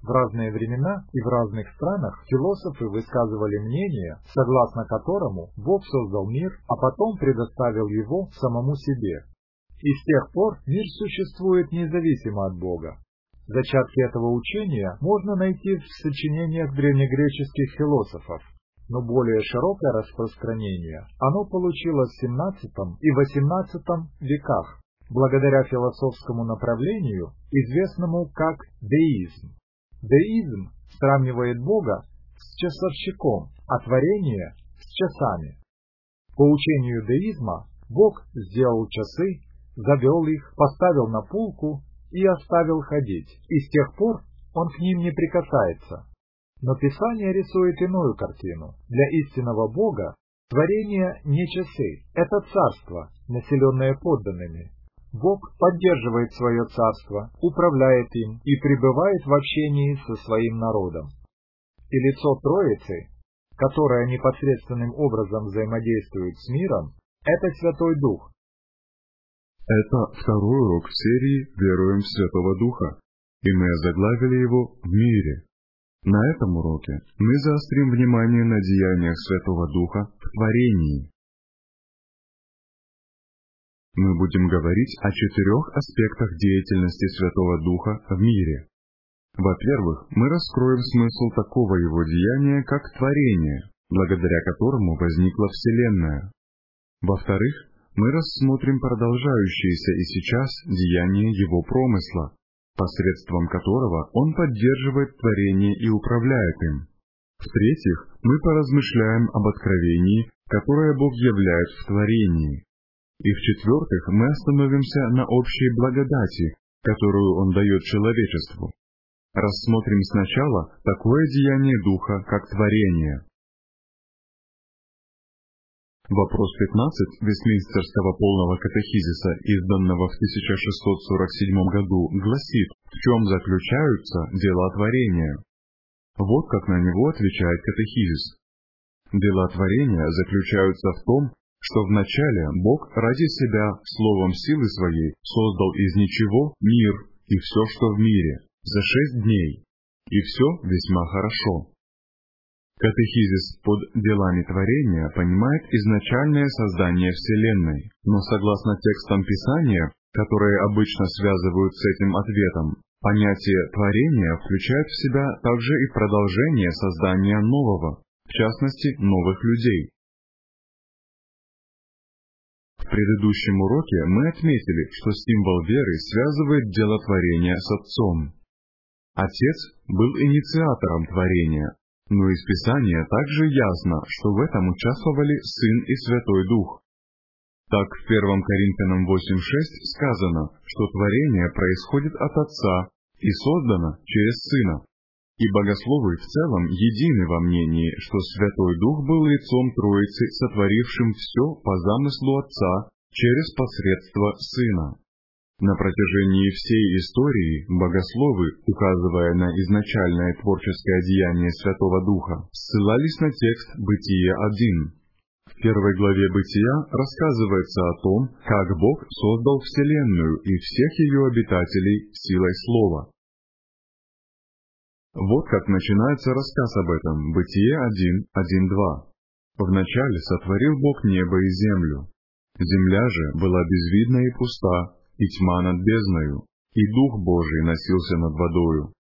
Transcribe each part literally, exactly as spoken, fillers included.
В разные времена и в разных странах философы высказывали мнение, согласно которому Бог создал мир, а потом предоставил его самому себе. И с тех пор мир существует независимо от Бога. Зачатки этого учения можно найти в сочинениях древнегреческих философов, но более широкое распространение оно получило в семнадцатом и восемнадцатом веках, благодаря философскому направлению, известному как деизм. Деизм сравнивает Бога с часовщиком, а творение с часами. По учению деизма Бог сделал часы, завел их, поставил на полку и оставил ходить, и с тех пор он к ним не прикасается. Но Писание рисует иную картину. Для истинного Бога творение не часы, это царство, населенное подданными. Бог поддерживает свое царство, управляет им и пребывает в общении со своим народом. И лицо Троицы, которое непосредственным образом взаимодействует с миром, это Святой Дух. Это второй урок в серии «Веруем в Святого Духа», и мы озаглавили его «В мире». На этом уроке мы заострим внимание на деяниях Святого Духа в творении. Мы будем говорить о четырех аспектах деятельности Святого Духа в мире. Во-первых, мы раскроем смысл такого его деяния, как творение, благодаря которому возникла Вселенная. Во-вторых, мы рассмотрим продолжающееся и сейчас деяние его промысла, посредством которого он поддерживает творение и управляет им. В-третьих, мы поразмышляем об откровении, которое Бог являет в творении. И в-четвертых, мы остановимся на общей благодати, которую Он дает человечеству. Рассмотрим сначала такое деяние Духа, как творение. Вопрос пятнадцать Вестминстерского полного катехизиса, изданного в тысяча шестьсот сорок седьмом году, гласит, в чем заключаются дела творения. Вот как на него отвечает катехизис. Дела творения заключаются в том, что вначале Бог ради себя, словом силы своей, создал из ничего мир и все, что в мире, за шесть дней, и все весьма хорошо. Катехизис под делами творения понимает изначальное создание Вселенной, но согласно текстам Писания, которые обычно связывают с этим ответом, понятие творения включает в себя также и продолжение создания нового, в частности, новых людей. В предыдущем уроке мы отметили, что символ веры связывает дело творения с Отцом. Отец был инициатором творения, но из Писания также ясно, что в этом участвовали Сын и Святой Дух. Так в первом Коринфянам восемь шесть сказано, что творение происходит от Отца и создано через Сына. И богословы в целом едины во мнении, что Святой Дух был лицом Троицы, сотворившим все по замыслу Отца через посредство Сына. На протяжении всей истории богословы, указывая на изначальное творческое деяние Святого Духа, ссылались на текст Бытие один. В первой главе Бытия рассказывается о том, как Бог создал Вселенную и всех ее обитателей силой Слова. Вот как начинается рассказ об этом. Бытие один, один два. Вначале сотворил Бог небо и землю. Земля же была безвидна и пуста, и тьма над бездною, и Дух Божий носился над водою.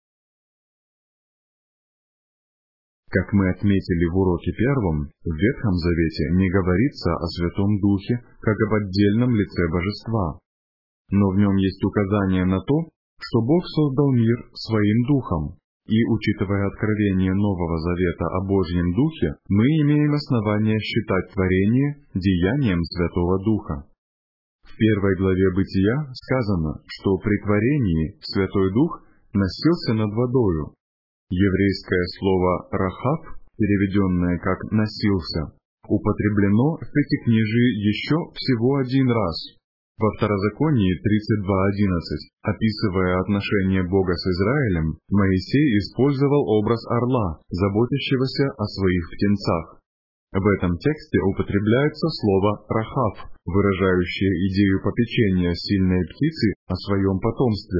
Как мы отметили в уроке первом, в Ветхом Завете не говорится о Святом Духе как об отдельном лице Божества. Но в нем есть указание на то, что Бог создал мир Своим Духом, и, учитывая откровение Нового Завета о Божьем Духе, мы имеем основание считать творение деянием Святого Духа. В первой главе Бытия сказано, что при творении Святой Дух носился над водою. Еврейское слово «рахав», переведенное как «носился», употреблено в Пятикнижии еще всего один раз. Во Второзаконии тридцать два одиннадцать, описывая отношения Бога с Израилем, Моисей использовал образ орла, заботящегося о своих птенцах. В этом тексте употребляется слово «рахав», выражающее идею попечения сильной птицы о своем потомстве.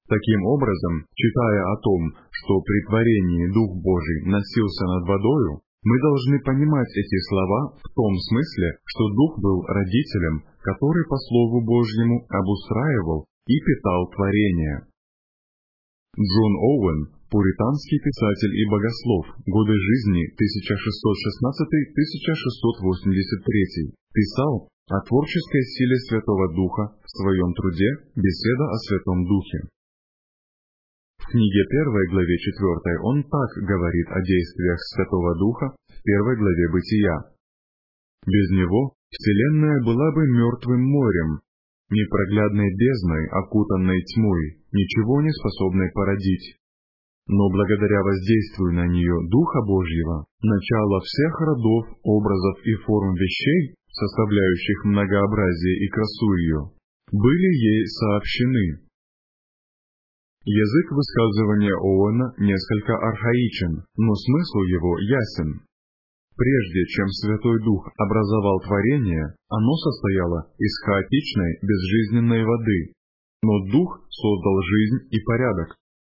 Таким образом, читая о том, что при творении Дух Божий носился над водою, мы должны понимать эти слова в том смысле, что Дух был родителем, который по Слову Божьему обустраивал и питал творение. Джон Оуэн, пуританский писатель и богослов, годы жизни тысяча шестьсот шестнадцатый — тысяча шестьсот восемьдесят третий, писал о творческой силе Святого Духа в своем труде «Беседа о Святом Духе». В книге первой главе четвёртой он так говорит о действиях Святого Духа в первой главе Бытия. «Без Него Вселенная была бы мертвым морем, непроглядной бездной, окутанной тьмой, ничего не способной породить. Но благодаря воздействию на нее Духа Божьего, начало всех родов, образов и форм вещей, составляющих многообразие и красу ее, были ей сообщены». Язык высказывания Оуэна несколько архаичен, но смысл его ясен. Прежде чем Святой Дух образовал творение, оно состояло из хаотичной, безжизненной воды, но Дух создал жизнь и порядок.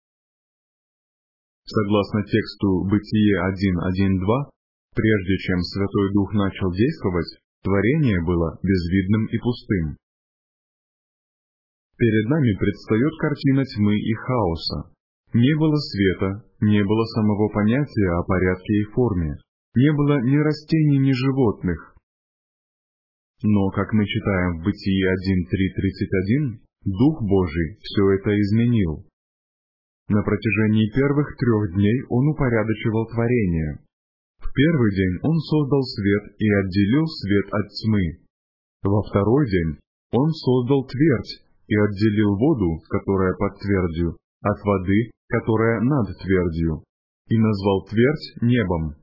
Согласно тексту Бытие один один два, прежде чем Святой Дух начал действовать, творение было безвидным и пустым. Перед нами предстает картина тьмы и хаоса. Не было света, не было самого понятия о порядке и форме, не было ни растений, ни животных. Но, как мы читаем в Бытии один три тридцать один, Дух Божий все это изменил. На протяжении первых трех дней Он упорядочивал творение. В первый день Он создал свет и отделил свет от тьмы. Во второй день Он создал твердь и отделил воду, которая под твердью, от воды, которая над твердью, и назвал твердь небом.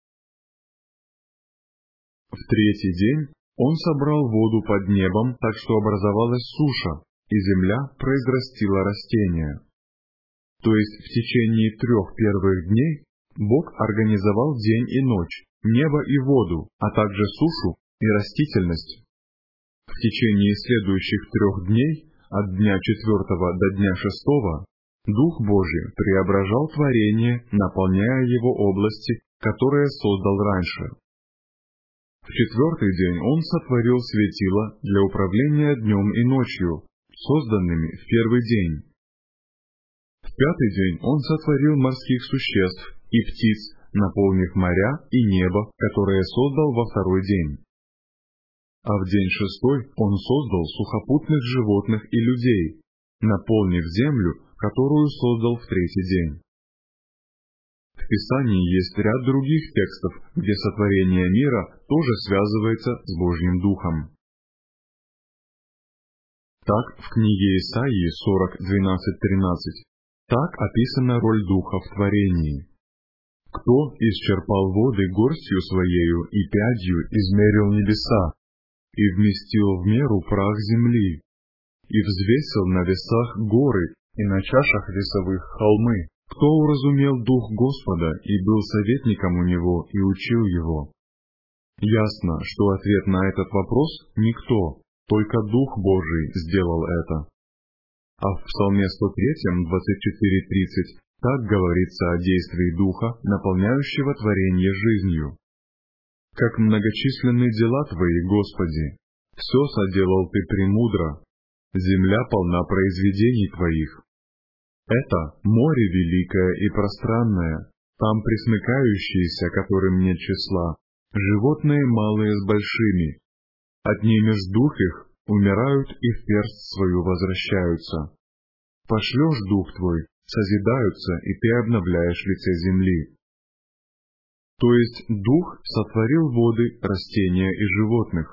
В третий день Он собрал воду под небом, так что образовалась суша, и земля произрастила растения. То есть в течение трех первых дней Бог организовал день и ночь, небо и воду, а также сушу и растительность. В течение следующих трех дней, от дня четвертого до дня шестого, Дух Божий преображал творение, наполняя его области, которые создал раньше. В четвертый день Он сотворил светила для управления днем и ночью, созданными в первый день. В пятый день Он сотворил морских существ и птиц, наполнив моря и небо, которые создал во второй день. А в день шестой Он создал сухопутных животных и людей, наполнив землю, которую создал в третий день. В Писании есть ряд других текстов, где сотворение мира тоже связывается с Божьим Духом. Так, в книге Исаии сорок двенадцать тринадцать, так описана роль Духа в творении. «Кто исчерпал воды горстью своею и пядью измерил небеса, и вместил в меру прах земли, и взвесил на весах горы, и на чашах весовых холмы. Кто уразумел Дух Господа и был советником у Него и учил Его?» Ясно, что ответ на этот вопрос — никто, только Дух Божий сделал это. А в Псалме сто три, двадцать четыре тридцать так говорится о действии Духа, наполняющего творение жизнью. «Как многочисленны дела Твои, Господи! Все соделал Ты премудро. Земля полна произведений Твоих. Это море великое и пространное, там пресмыкающиеся, которым нет числа, животные малые с большими. Отнимешь дух их, умирают и в перст свою возвращаются. Пошлешь дух Твой, созидаются, и Ты обновляешь лице земли». То есть Дух сотворил воды, растения и животных.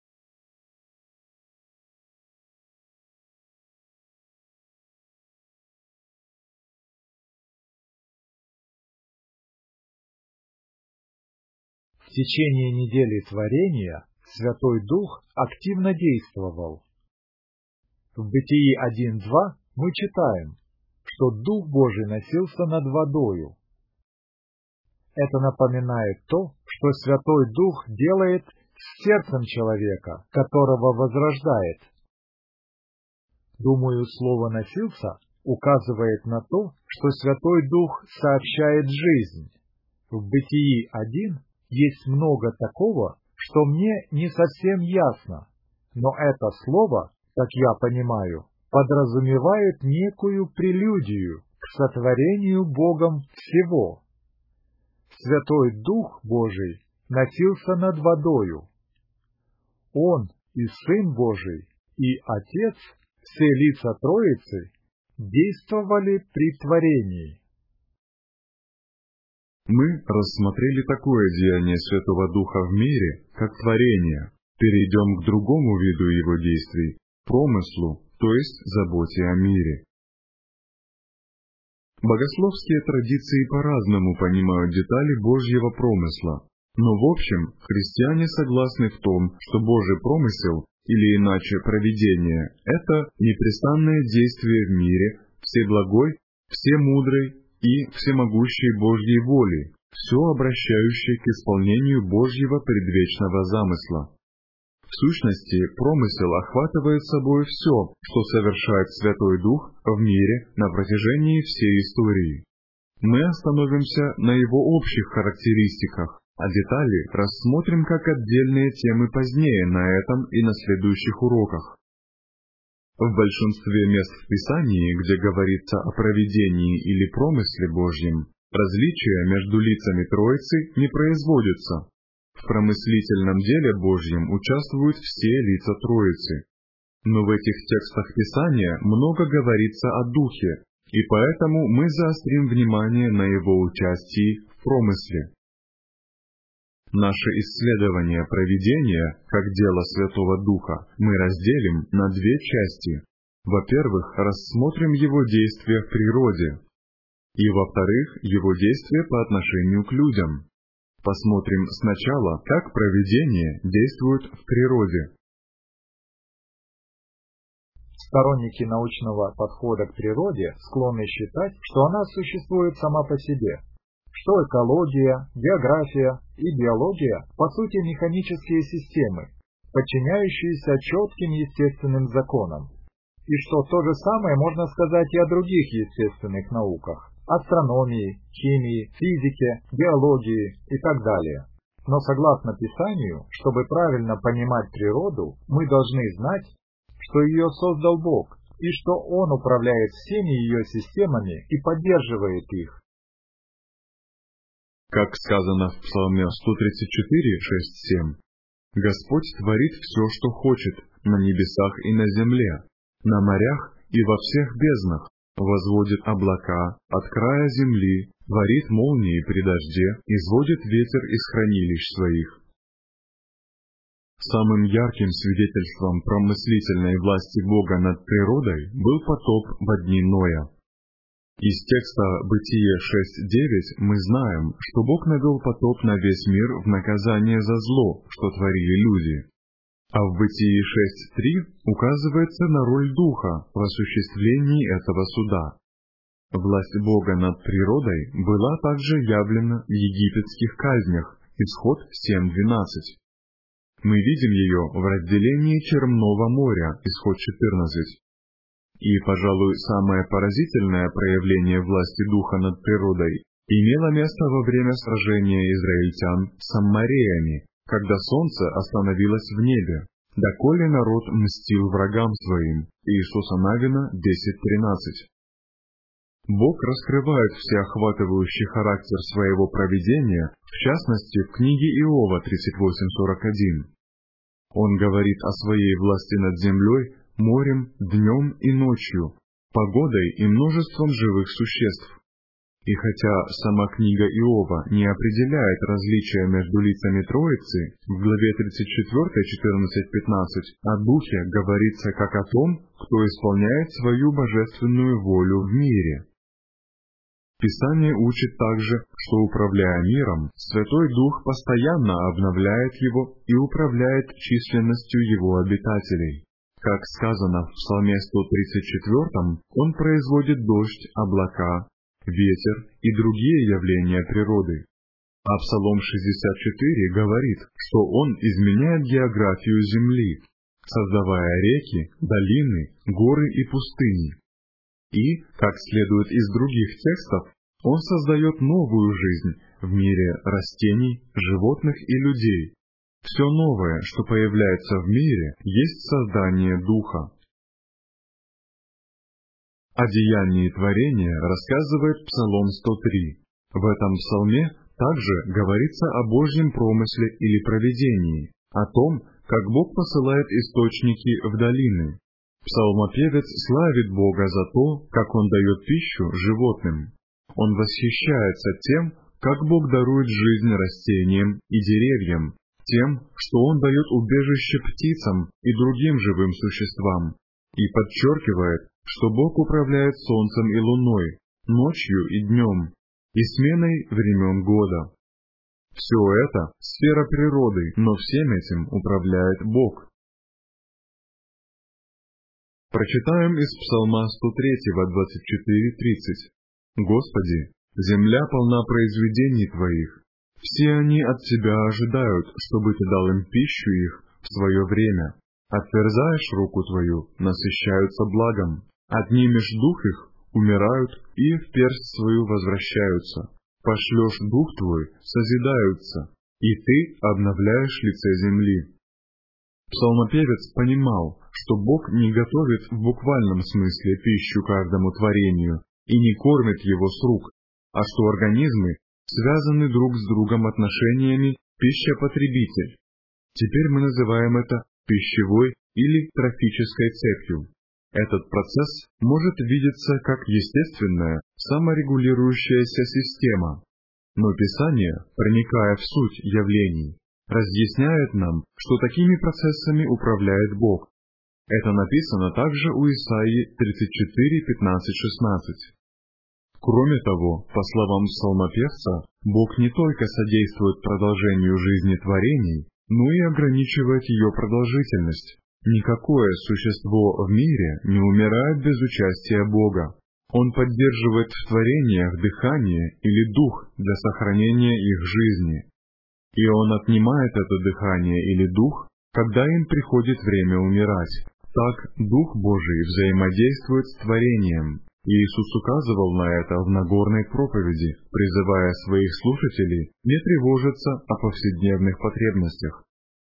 В течение недели творения Святой Дух активно действовал. В Бытии один два мы читаем, что Дух Божий носился над водою. Это напоминает то, что Святой Дух делает с сердцем человека, которого возрождает. Думаю, слово «носился» указывает на то, что Святой Дух сообщает жизнь. В Бытии один есть много такого, что мне не совсем ясно, но это слово, как я понимаю, подразумевает некую прелюдию к сотворению Богом всего. Святой Дух Божий носился над водою. Он и Сын Божий, и Отец, все лица Троицы, действовали при творении. Мы рассмотрели такое деяние Святого Духа в мире, как творение. Перейдем к другому виду его действий – промыслу, то есть заботе о мире. Богословские традиции по-разному понимают детали Божьего промысла, но в общем христиане согласны в том, что Божий промысел, или иначе провидение, это непрестанное действие в мире всеблагой, всемудрой и всемогущей Божьей воли, все обращающее к исполнению Божьего предвечного замысла. В сущности, промысел охватывает собой все, что совершает Святой Дух в мире на протяжении всей истории. Мы остановимся на его общих характеристиках, а детали рассмотрим как отдельные темы позднее на этом и на следующих уроках. В большинстве мест в Писании, где говорится о провидении или промысле Божьем, различия между лицами Троицы не производятся. В промыслительном деле Божьем участвуют все лица Троицы. Но в этих текстах Писания много говорится о Духе, и поэтому мы заострим внимание на его участии в промысле. Наше исследование провидения, как дело Святого Духа, мы разделим на две части. Во-первых, рассмотрим его действия в природе, и, во-вторых, его действия по отношению к людям. Посмотрим сначала, как провидение действует в природе. Сторонники научного подхода к природе склонны считать, что она существует сама по себе, что экология, география и биология по сути механические системы, подчиняющиеся четким естественным законам, и что то же самое можно сказать и о других естественных науках – астрономии, химии, физике, биологии и так далее. Но согласно Писанию, чтобы правильно понимать природу, мы должны знать, что ее создал Бог, и что Он управляет всеми ее системами и поддерживает их. Как сказано в Псалме сто тридцать четыре, шесть, семь, «Господь творит все, что хочет, на небесах и на земле, на морях и во всех безднах, возводит облака от края земли, творит молнии при дожде, изводит ветер из хранилищ своих». Самым ярким свидетельством промыслительной власти Бога над природой был потоп во дни Ноя. Из текста Бытие шесть девять мы знаем, что Бог навел потоп на весь мир в наказание за зло, что творили люди. А в Бытии шесть три указывается на роль Духа в осуществлении этого суда. Власть Бога над природой была также явлена в египетских казнях, Исход семь двенадцать. Мы видим ее в разделении Черного моря, Исход четырнадцать. И, пожалуй, самое поразительное проявление власти Духа над природой имело место во время сражения израильтян с аммореями, когда солнце остановилось в небе, доколе народ мстил врагам своим. Иисуса Навина десять тринадцать. Бог раскрывает всеохватывающий характер своего провидения, в частности, в книге Иова тридцать восемь сорок один. Он говорит о своей власти над землей, морем, днем и ночью, погодой и множеством живых существ. И хотя сама книга Иова не определяет различия между лицами Троицы, в главе тридцать четыре, четырнадцать, пятнадцать о Духе говорится как о том, кто исполняет свою божественную волю в мире. Писание учит также, что, управляя миром, Святой Дух постоянно обновляет его и управляет численностью его обитателей. Как сказано в Псалме сто тридцать четыре, он производит дождь, облака, ветер и другие явления природы. А Псалом шестьдесят четыре говорит, что он изменяет географию земли, создавая реки, долины, горы и пустыни. И, как следует из других текстов, Он создает новую жизнь в мире растений, животных и людей. Все новое, что появляется в мире, есть создание Духа. О деянии творения рассказывает Псалом сто три. В этом псалме также говорится о Божьем промысле или провидении, о том, как Бог посылает источники в долины. Псалмопевец славит Бога за то, как Он дает пищу животным. Он восхищается тем, как Бог дарует жизнь растениям и деревьям, тем, что Он дает убежище птицам и другим живым существам, и подчеркивает, что Бог управляет солнцем и луной, ночью и днем, и сменой времен года. Все это — сфера природы, но всем этим управляет Бог. Прочитаем из Псалма сто три, двадцать четыре тридцать. «Господи, земля полна произведений Твоих. Все они от Тебя ожидают, чтобы Ты дал им пищу их в свое время. Отверзаешь руку Твою, насыщаются благом. Отнимешь дух их, умирают и в персть свою возвращаются. Пошлешь дух Твой, созидаются, и Ты обновляешь лице земли». Псалмопевец понимал, что Бог не готовит в буквальном смысле пищу каждому творению и не кормит его с рук, а что организмы связаны друг с другом отношениями пища-потребитель. Теперь мы называем это пищевой или трофической цепью. Этот процесс может видеться как естественная, саморегулирующаяся система, но Писание, проникая в суть явлений, разъясняет нам, что такими процессами управляет Бог. Это написано также у Исаии тридцать четыре, пятнадцать, шестнадцать. Кроме того, по словам псалмопевца, Бог не только содействует продолжению жизни творений, но и ограничивает ее продолжительность. Никакое существо в мире не умирает без участия Бога. Он поддерживает в творениях дыхание или дух для сохранения их жизни. И Он отнимает это дыхание или дух, когда им приходит время умирать. Так Дух Божий взаимодействует с творением. Иисус указывал на это в Нагорной проповеди, призывая своих слушателей не тревожиться о повседневных потребностях.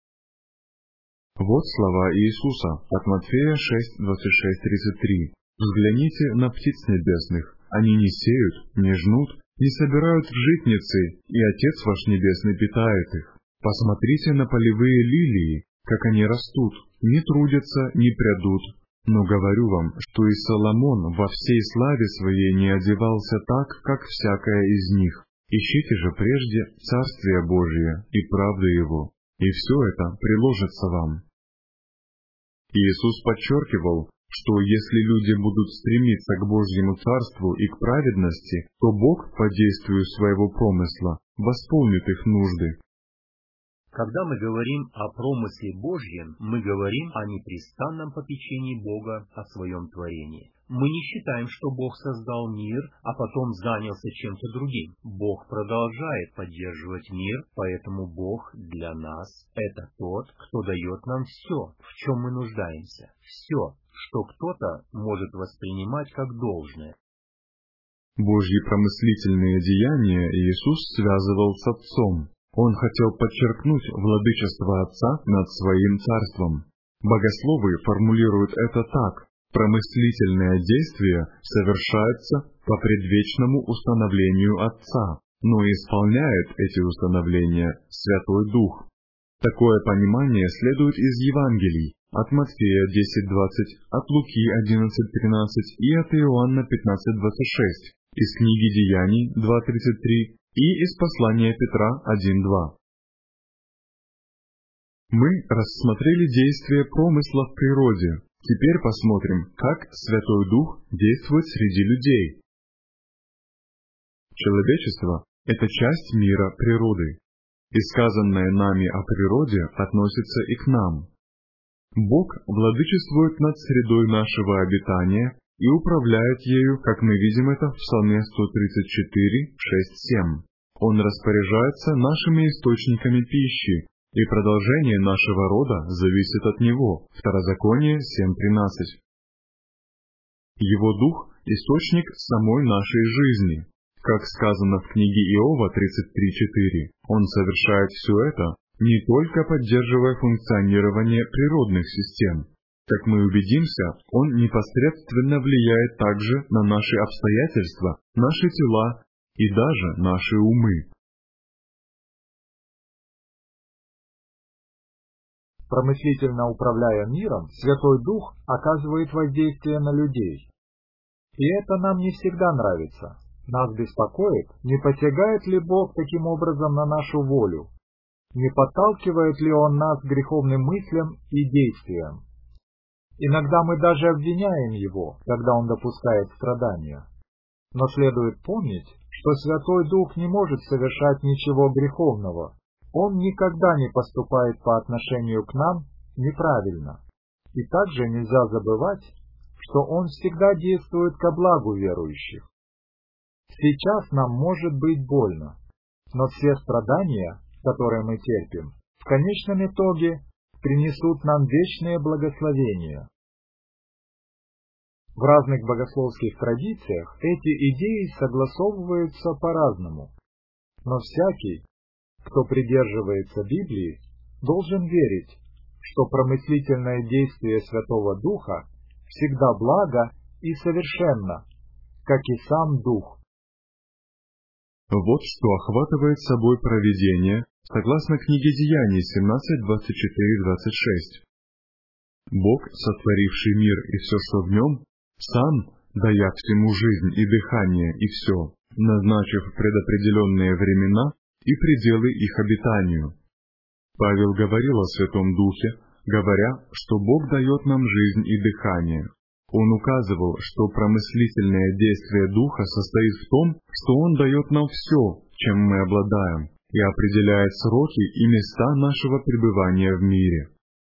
Вот слова Иисуса от Матфея шесть, двадцать шесть, тридцать три. «Взгляните на птиц небесных, они не сеют, не жнут, не собирают в житницы, и Отец ваш Небесный питает их. Посмотрите на полевые лилии, как они растут, не трудятся, не прядут. Но говорю вам, что и Соломон во всей славе своей не одевался так, как всякая из них. Ищите же прежде Царствие Божие и правду Его, и все это приложится вам». Иисус подчеркивал, что если люди будут стремиться к Божьему Царству и к праведности, то Бог, по действию своего промысла, восполнит их нужды. Когда мы говорим о промысле Божьем, мы говорим о непрестанном попечении Бога о своем творении. Мы не считаем, что Бог создал мир, а потом занялся чем-то другим. Бог продолжает поддерживать мир, поэтому Бог для нас — это тот, кто дает нам все, в чем мы нуждаемся. Все, что кто-то может воспринимать как должное. Божьи промыслительные деяния Иисус связывал с Отцом. Он хотел подчеркнуть владычество Отца над Своим Царством. Богословы формулируют это так: промыслительное действие совершается по предвечному установлению Отца, но исполняет эти установления Святой Дух. Такое понимание следует из Евангелий, от Матфея десять двадцать, от Луки одиннадцать тринадцать и от Иоанна пятнадцать двадцать шесть, из книги Деяний два тридцать три и из послания Петра один два. Мы рассмотрели действие промысла в природе. Теперь посмотрим, как Святой Дух действует среди людей. Человечество — это часть мира природы, и сказанное нами о природе относится и к нам. Бог владычествует над средой нашего обитания и управляет ею, как мы видим это в Псалме сто тридцать четыре, шесть, семь. Он распоряжается нашими источниками пищи, и продолжение нашего рода зависит от Него. Второзаконие семь тринадцать. Его Дух источник самой нашей жизни. Как сказано в книге Иова тридцать три четыре, Он совершает все это, не только поддерживая функционирование природных систем. Как мы убедимся, Он непосредственно влияет также на наши обстоятельства, наши тела и даже наши умы. Промыслительно управляя миром, Святой Дух оказывает воздействие на людей. И это нам не всегда нравится. Нас беспокоит, не посягает ли Бог таким образом на нашу волю, не подталкивает ли Он нас к греховным мыслям и действиям. Иногда мы даже обвиняем Его, когда Он допускает страдания. Но следует помнить, что Святой Дух не может совершать ничего греховного. Он никогда не поступает по отношению к нам неправильно. И также нельзя забывать, что Он всегда действует ко благу верующих. Сейчас нам может быть больно, но все страдания, которые мы терпим, в конечном итоге принесут нам вечное благословение. В разных богословских традициях эти идеи согласовываются по-разному, но всякий, кто придерживается Библии, должен верить, что промыслительное действие Святого Духа всегда благо и совершенно, как и сам Дух. Вот что охватывает собой провидение, согласно книге Деяний семнадцать двадцать четыре двадцать шесть. Бог, сотворивший мир и все, что в нем, сам, дая всему жизнь и дыхание и все, назначив предопределенные времена и пределы их обитанию. Павел говорил о Святом Духе, говоря, что Бог дает нам жизнь и дыхание. Он указывал, что промыслительное действие Духа состоит в том, что Он дает нам все, чем мы обладаем, и определяет сроки и места нашего пребывания в мире.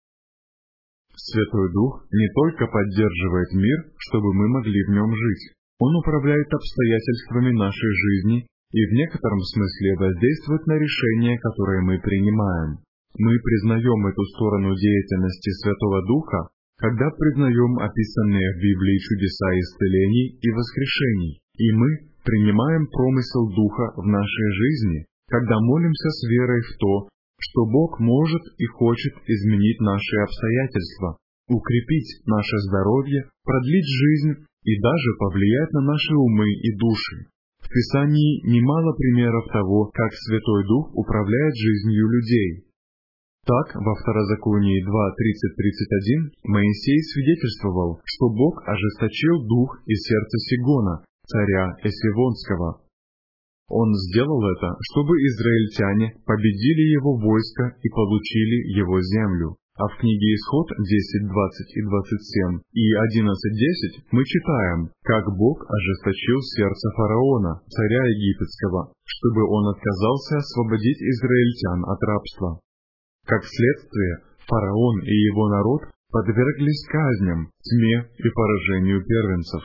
Святой Дух не только поддерживает мир, чтобы мы могли в нем жить. Он управляет обстоятельствами нашей жизни и в некотором смысле воздействует на решения, которые мы принимаем. Мы признаем эту сторону деятельности Святого Духа, когда признаем описанные в Библии чудеса исцелений и воскрешений, и мы принимаем промысел Духа в нашей жизни, когда молимся с верой в то, что Бог может и хочет изменить наши обстоятельства, укрепить наше здоровье, продлить жизнь и даже повлиять на наши умы и души. В Писании немало примеров того, как Святой Дух управляет жизнью людей. Так, во Второзаконии два тридцать тридцать один Моисей свидетельствовал, что Бог ожесточил дух и сердце Сигона, царя Эсивонского. Он сделал это, чтобы израильтяне победили его войско и получили его землю. А в книге Исход десять двадцать и двадцать семь и одиннадцать десять мы читаем, как Бог ожесточил сердце фараона, царя египетского, чтобы он отказался освободить израильтян от рабства. Как следствие, фараон и его народ подверглись казням, тьме и поражению первенцев.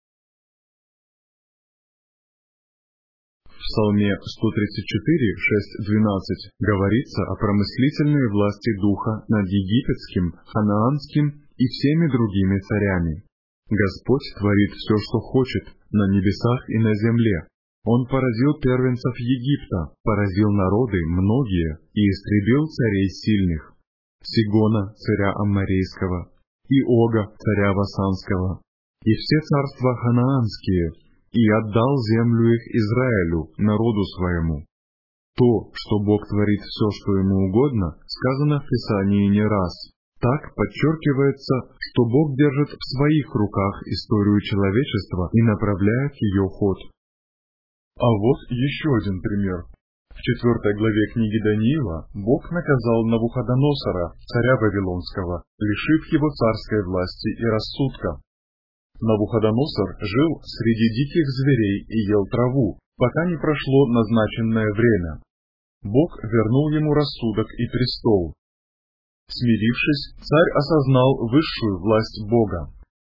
В Псалме сто тридцать четыре, шесть двенадцать говорится о промыслительной власти Духа над египетским, ханаанским и всеми другими царями. Господь творит все, что хочет, на небесах и на земле. Он поразил первенцев Египта, поразил народы многие и истребил царей сильных. Сигона, царя Амморейского, и Ога, царя Васанского, и все царства ханаанские, и отдал землю их Израилю, народу своему. То, что Бог творит все, что ему угодно, сказано в Писании не раз. Так подчеркивается, что Бог держит в своих руках историю человечества и направляет ее ход. А вот еще один пример. В четвертой главе книги Даниила Бог наказал Навуходоносора, царя Вавилонского, лишив его царской власти и рассудка. Навуходоносор жил среди диких зверей и ел траву, пока не прошло назначенное время. Бог вернул ему рассудок и престол. Смирившись, царь осознал высшую власть Бога.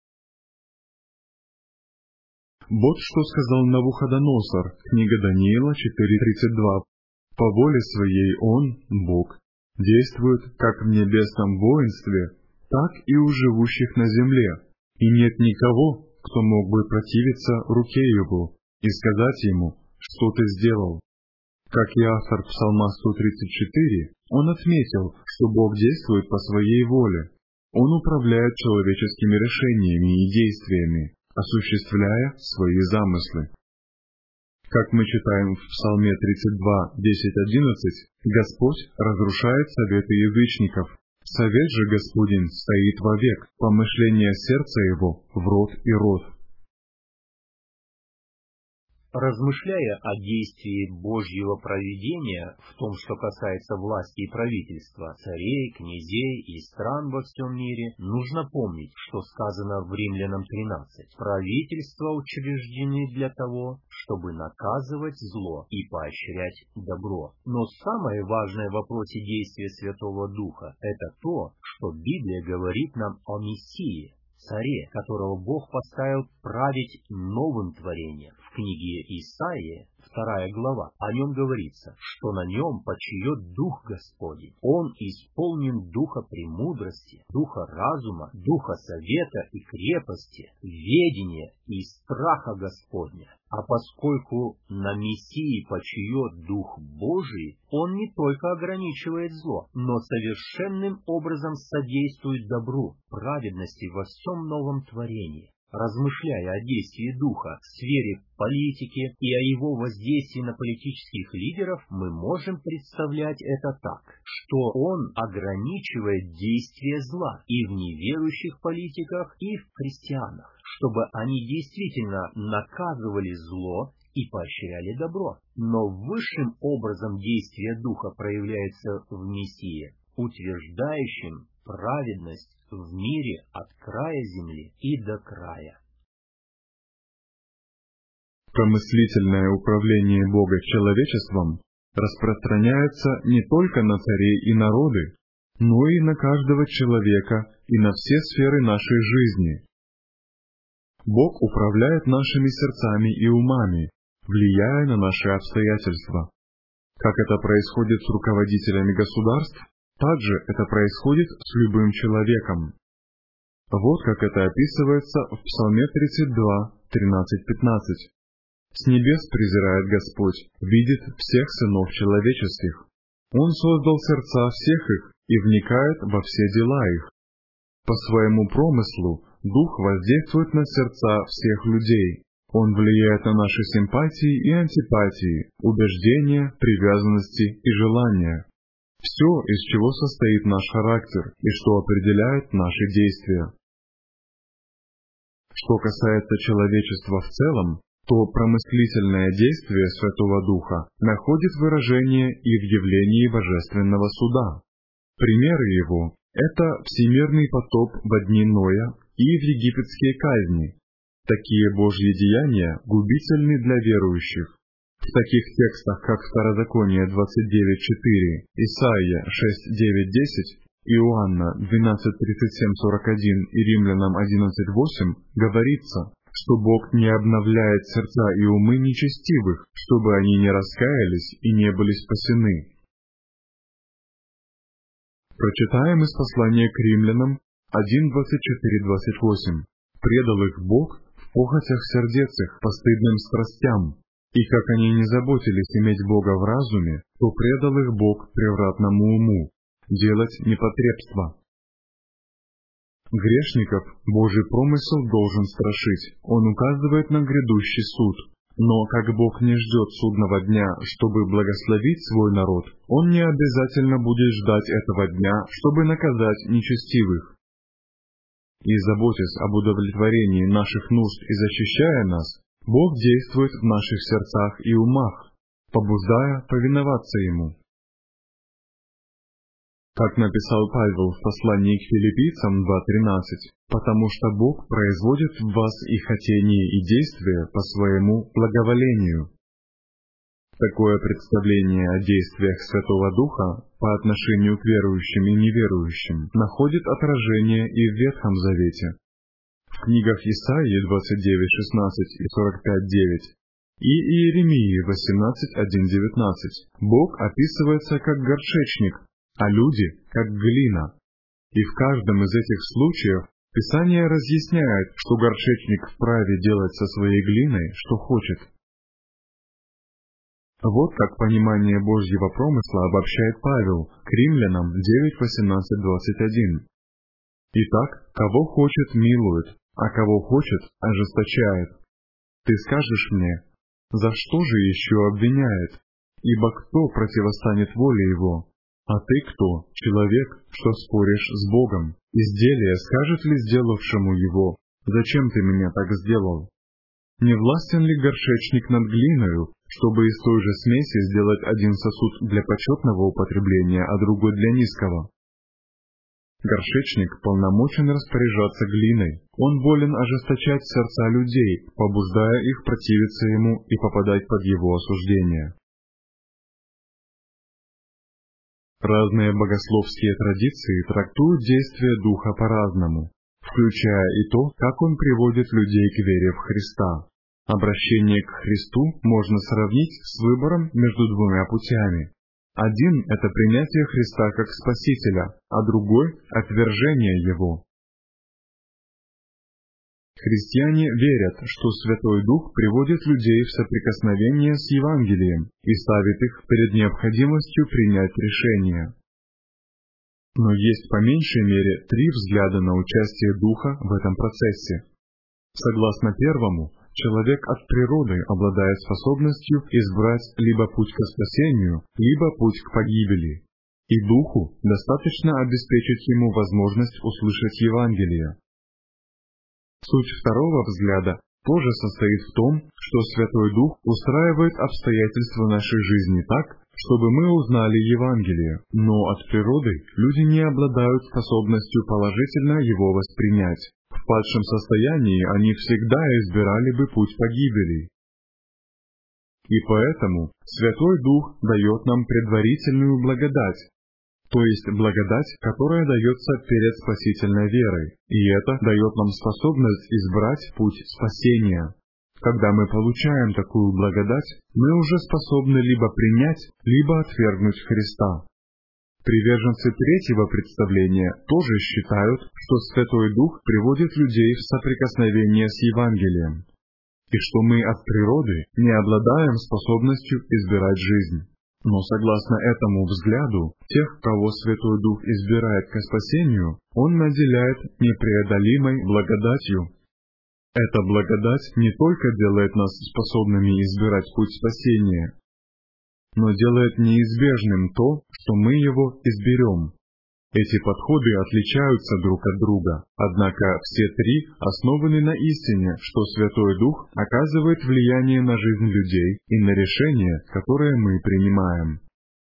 Вот что сказал Навуходоносор, книга Даниила четыре тридцать два. «По воле своей он, Бог, действует как в небесном воинстве, так и у живущих на земле, и нет никого, кто мог бы противиться руке его и сказать ему: «Что ты сделал?» Как и автор Псалма сто тридцать четыре, он отметил, что Бог действует по своей воле. Он управляет человеческими решениями и действиями, осуществляя свои замыслы. Как мы читаем в Псалме тридцать два, десять одиннадцать, Господь разрушает советы язычников. Совет же Господень стоит вовек, помышление сердца его в род и род. Размышляя о действии Божьего провидения в том, что касается власти и правительства, царей, князей и стран во всем мире, нужно помнить, что сказано в Римлянам тринадцать. Правительства учреждены для того, чтобы наказывать зло и поощрять добро. Но самое важное в вопросе действия Святого Духа – это то, что Библия говорит нам о Мессии, царе, которого Бог поставил править новым творением. В книге Исаии, вторая глава, о нем говорится, что на нем почиет Дух Господень. Он исполнен духа премудрости, духа разума, духа совета и крепости, ведения и страха Господня. А поскольку на Мессии почиет Дух Божий, он не только ограничивает зло, но совершенным образом содействует добру, праведности во всем новом творении. Размышляя о действии Духа в сфере политики и о его воздействии на политических лидеров, мы можем представлять это так, что он ограничивает действие зла и в неверующих политиках, и в христианах, чтобы они действительно наказывали зло и поощряли добро. Но высшим образом действие Духа проявляется в Мессии, утверждающим праведность в мире от края земли и до края. Промыслительное управление Бога человечеством распространяется не только на царей и народы, но и на каждого человека и на все сферы нашей жизни. Бог управляет нашими сердцами и умами, влияя на наши обстоятельства. Как это происходит с руководителями государств, также это происходит с любым человеком. Вот как это описывается в Псалме тридцать два, тринадцать пятнадцать. «С небес презирает Господь, видит всех сынов человеческих. Он создал сердца всех их и вникает во все дела их. По своему промыслу Дух воздействует на сердца всех людей. Он влияет на наши симпатии и антипатии, убеждения, привязанности и желания. Все, из чего состоит наш характер и что определяет наши действия». Что касается человечества в целом, то промыслительное действие Святого Духа находит выражение и в явлении Божественного Суда. Примеры его – это всемирный потоп во дни Ноя и в египетские казни. Такие Божьи деяния губительны для верующих. В таких текстах, как Второзаконие двадцать девять четыре, Исаия шесть девять десять, Иоанна двенадцать тридцать семь сорок один и Римлянам одиннадцать восемь говорится, что Бог не обновляет сердца и умы нечестивых, чтобы они не раскаялись и не были спасены. Прочитаем из послания к Римлянам один двадцать четыре двадцать восемь. «Предал их Бог в похотях сердец их, постыдным страстям, и как они не заботились иметь Бога в разуме, то предал их Бог превратному уму, делать непотребство». Грешников Божий промысел должен страшить, он указывает на грядущий суд. Но как Бог не ждет судного дня, чтобы благословить свой народ, Он не обязательно будет ждать этого дня, чтобы наказать нечестивых. И заботясь об удовлетворении наших нужд и защищая нас, Бог действует в наших сердцах и умах, побуждая повиноваться Ему. Как написал Павел в послании к Филиппийцам два тринадцать, «Потому что Бог производит в вас и хотение, и действие по своему благоволению». Такое представление о действиях Святого Духа по отношению к верующим и неверующим находит отражение и в Ветхом Завете. В книгах Исаии двадцать девять шестнадцать и сорок пять девять и Иеремии восемнадцать один девятнадцать Бог описывается как горшечник, а люди — как глина. И в каждом из этих случаев Писание разъясняет, что горшечник вправе делать со своей глиной, что хочет. Вот как понимание Божьего промысла обобщает Павел к Римлянам девять, восемнадцать, двадцать один. «Итак, кого хочет, милует, а кого хочет, ожесточает. Ты скажешь мне, за что же еще обвиняет? Ибо кто противостанет воле его? А ты кто, человек, что споришь с Богом? Изделие скажет ли сделавшему его, зачем ты меня так сделал? Не властен ли горшечник над глиною, чтобы из той же смеси сделать один сосуд для почетного употребления, а другой для низкого? Горшечник полномочен распоряжаться глиной. Он волен ожесточать сердца людей, побуждая их противиться ему и попадать под его осуждение. Разные богословские традиции трактуют действия Духа по-разному, включая и то, как он приводит людей к вере в Христа. Обращение к Христу можно сравнить с выбором между двумя путями. Один – это принятие Христа как Спасителя, а другой – отвержение Его. Христиане верят, что Святой Дух приводит людей в соприкосновение с Евангелием и ставит их перед необходимостью принять решение. Но есть по меньшей мере три взгляда на участие Духа в этом процессе. Согласно первому, человек от природы обладает способностью избрать либо путь к спасению, либо путь к погибели. И Духу достаточно обеспечить ему возможность услышать Евангелие. Суть второго взгляда тоже состоит в том, что Святой Дух устраивает обстоятельства нашей жизни так, чтобы мы узнали Евангелие, но от природы люди не обладают способностью положительно его воспринять. В падшем состоянии они всегда избирали бы путь погибели. И поэтому Святой Дух дает нам предварительную благодать, то есть благодать, которая дается перед спасительной верой, и это дает нам способность избрать путь спасения. Когда мы получаем такую благодать, мы уже способны либо принять, либо отвергнуть Христа. Приверженцы третьего представления тоже считают, что Святой Дух приводит людей в соприкосновение с Евангелием, и что мы от природы не обладаем способностью избирать жизнь. Но согласно этому взгляду, тех, кого Святой Дух избирает ко спасению, Он наделяет непреодолимой благодатью. Эта благодать не только делает нас способными избирать путь спасения, но делает неизбежным то, что мы его изберем. Эти подходы отличаются друг от друга, однако все три основаны на истине, что Святой Дух оказывает влияние на жизнь людей и на решения, которые мы принимаем.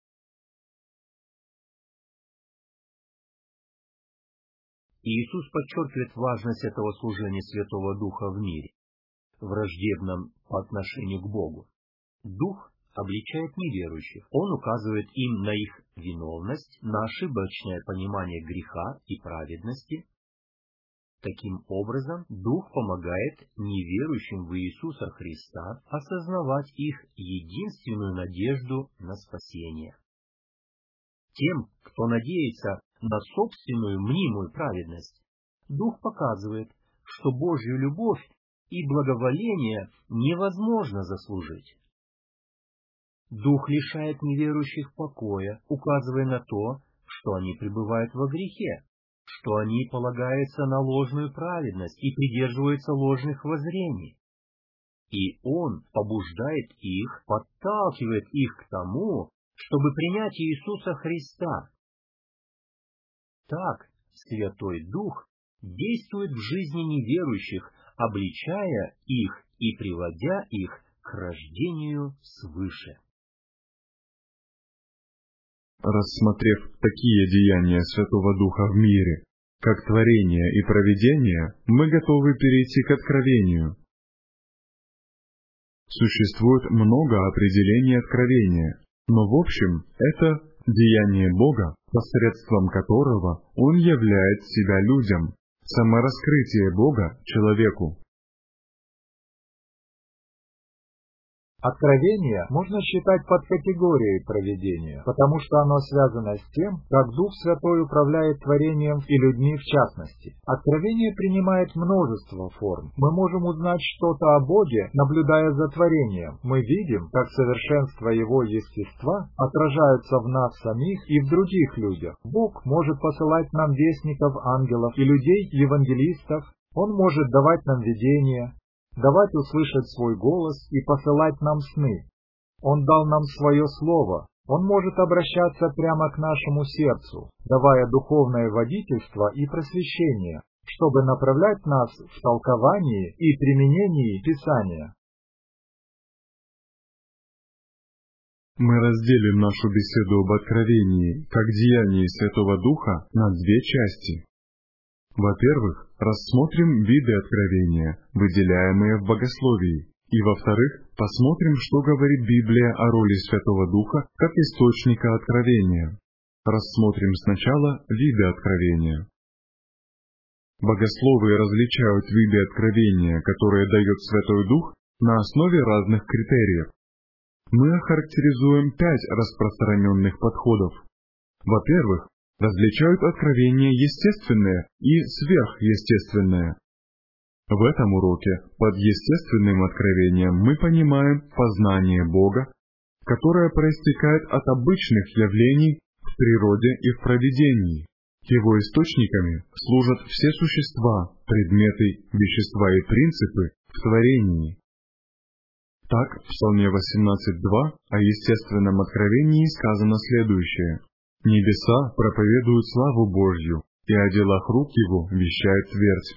Иисус подчеркивает важность этого служения Святого Духа в мире, враждебном по отношению к Богу. Дух обличает неверующих. Он указывает им на их виновность, на ошибочное понимание греха и праведности. Таким образом, Дух помогает неверующим в Иисуса Христа осознавать их единственную надежду на спасение. Тем, кто надеется на собственную мнимую праведность, Дух показывает, что Божью любовь и благоволение невозможно заслужить. Дух лишает неверующих покоя, указывая на то, что они пребывают во грехе, что они полагаются на ложную праведность и придерживаются ложных воззрений. И Он побуждает их, подталкивает их к тому, чтобы принять Иисуса Христа. Так Святой Дух действует в жизни неверующих, обличая их и приводя их к рождению свыше. Рассмотрев такие деяния Святого Духа в мире, как творение и провидение, мы готовы перейти к откровению. Существует много определений откровения, но в общем это деяние Бога, посредством которого Он являет себя людям, самораскрытие Бога человеку. Откровение можно считать подкатегорией провидения, потому что оно связано с тем, как Дух Святой управляет творением и людьми в частности. Откровение принимает множество форм. Мы можем узнать что-то о Боге, наблюдая за творением. Мы видим, как совершенство Его естества отражается в нас самих и в других людях. Бог может посылать нам вестников, ангелов и людей, евангелистов. Он может давать нам видения, давать услышать свой голос и посылать нам сны. Он дал нам свое слово. Он может обращаться прямо к нашему сердцу, давая духовное водительство и просвещение, чтобы направлять нас в толковании и применении Писания. Мы разделим нашу беседу об откровении, как деянии Святого Духа, на две части. Во-первых, рассмотрим виды откровения, выделяемые в богословии, и, во-вторых, посмотрим, что говорит Библия о роли Святого Духа как источника откровения. Рассмотрим сначала виды откровения. Богословы различают виды откровения, которые дает Святой Дух, на основе разных критериев. Мы охарактеризуем пять распространенных подходов. Во-первых, различают откровения естественное и сверхъестественное. В этом уроке под естественным откровением мы понимаем познание Бога, которое проистекает от обычных явлений в природе и в провидении. Его источниками служат все существа, предметы, вещества и принципы в творении. Так, в Псалме восемнадцать два о естественном откровении сказано следующее: «Небеса проповедуют славу Божью, и о делах рук Его вещает твердь».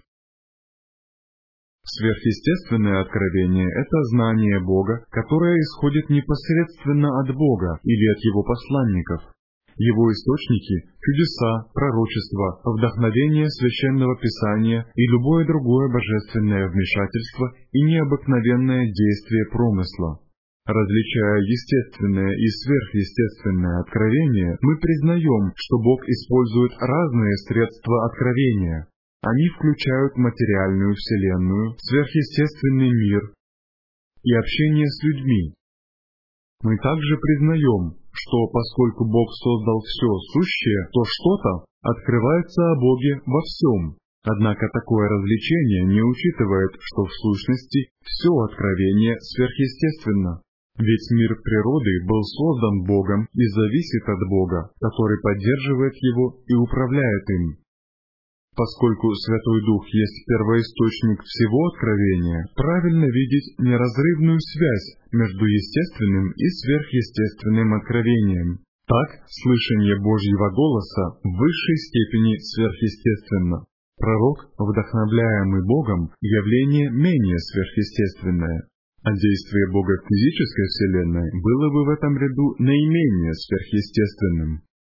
Сверхъестественное откровение – это знание Бога, которое исходит непосредственно от Бога или от Его посланников. Его источники – чудеса, пророчества, вдохновение Священного Писания и любое другое божественное вмешательство и необыкновенное действие промысла. Различая естественное и сверхъестественное откровение, мы признаем, что Бог использует разные средства откровения. Они включают материальную вселенную, сверхъестественный мир и общение с людьми. Мы также признаем, что поскольку Бог создал все сущее, то что-то открывается о Боге во всем. Однако такое развлечение не учитывает, что в сущности все откровение сверхъестественно. Ведь мир природы был создан Богом и зависит от Бога, который поддерживает его и управляет им. Поскольку Святой Дух есть первоисточник всего откровения, правильно видеть неразрывную связь между естественным и сверхъестественным откровением. Так, слышание Божьего голоса в высшей степени сверхъестественно. Пророк, вдохновляемый Богом, явление менее сверхъестественное. А действие Бога в физической вселенной было бы в этом ряду наименее сверхъестественным.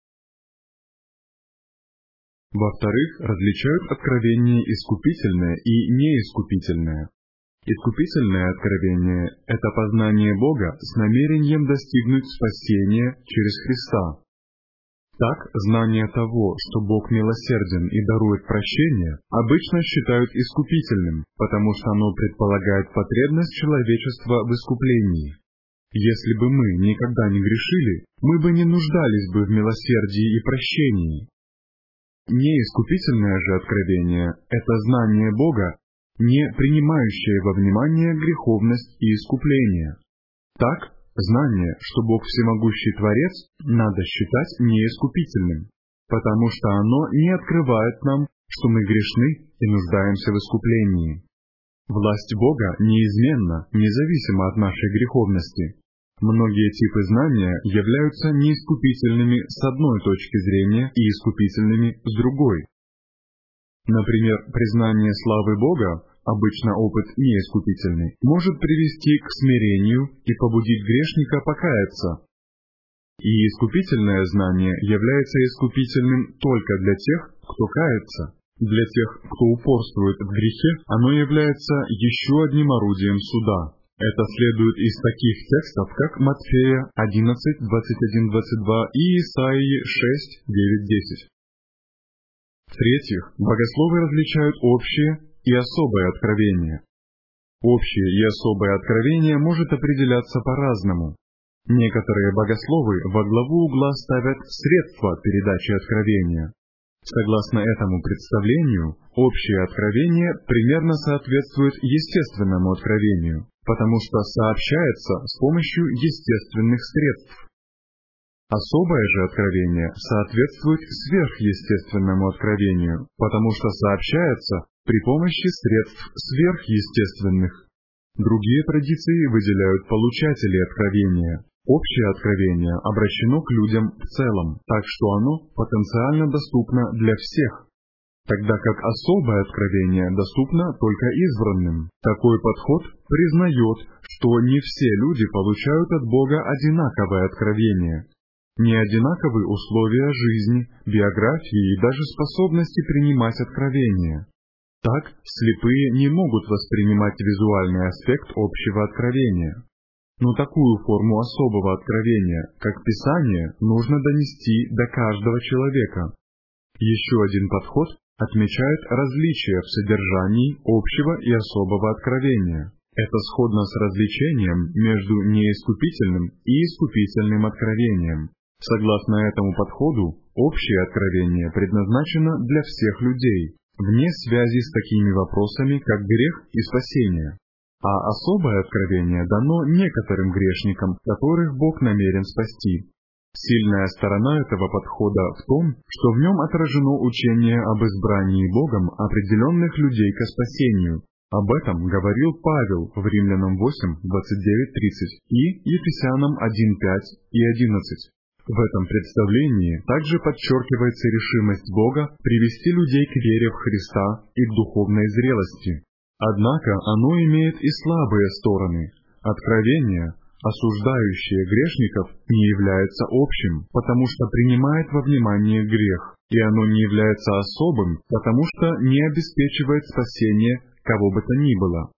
Во-вторых, различают откровение искупительное и неискупительное. Искупительное откровение – это познание Бога с намерением достигнуть спасения через Христа. Так, знание того, что Бог милосерден и дарует прощение, обычно считают искупительным, потому что оно предполагает потребность человечества в искуплении. Если бы мы никогда не грешили, мы бы не нуждались бы в милосердии и прощении. Неискупительное же откровение – это знание Бога, не принимающее во внимание греховность и искупление. Так, знание, что Бог всемогущий Творец, надо считать неискупительным, потому что оно не открывает нам, что мы грешны и нуждаемся в искуплении. Власть Бога неизменна, независимо от нашей греховности. Многие типы знания являются неискупительными с одной точки зрения и искупительными с другой. Например, признание славы Бога, обычно опыт неискупительный, может привести к смирению и побудить грешника покаяться. И искупительное знание является искупительным только для тех, кто кается. Для тех, кто упорствует в грехе, оно является еще одним орудием суда. Это следует из таких текстов, как Матфея одиннадцать, двадцать один двадцать два и Исаии шесть, девять десять. В-третьих, богословы различают общее и особое откровение. Общее и особое откровение может определяться по-разному. Некоторые богословы во главу угла ставят средства передачи откровения. Согласно этому представлению, общее откровение примерно соответствует естественному откровению, потому что сообщается с помощью естественных средств. Особое же откровение соответствует сверхъестественному откровению, потому что сообщается при помощи средств сверхъестественных. Другие традиции выделяют получателей откровения. Общее откровение обращено к людям в целом, так что оно потенциально доступно для всех, тогда как особое откровение доступно только избранным. Такой подход признает, что не все люди получают от Бога одинаковое откровение. Не одинаковы условия жизни, биографии и даже способности принимать откровения. Так, слепые не могут воспринимать визуальный аспект общего откровения. Но такую форму особого откровения, как Писание, нужно донести до каждого человека. Еще один подход отмечает различия в содержании общего и особого откровения. Это сходно с различием между неискупительным и искупительным откровением. Согласно этому подходу, общее откровение предназначено для всех людей, вне связи с такими вопросами, как грех и спасение. А особое откровение дано некоторым грешникам, которых Бог намерен спасти. Сильная сторона этого подхода в том, что в нем отражено учение об избрании Богом определенных людей ко спасению. Об этом говорил Павел в Римлянам восемь, двадцать девять тридцать и Ефесянам один, пять и одиннадцать. В этом представлении также подчеркивается решимость Бога привести людей к вере в Христа и к духовной зрелости. Однако оно имеет и слабые стороны. Откровение, осуждающее грешников, не является общим, потому что принимает во внимание грех, и оно не является особым, потому что не обеспечивает спасение кого бы то ни было.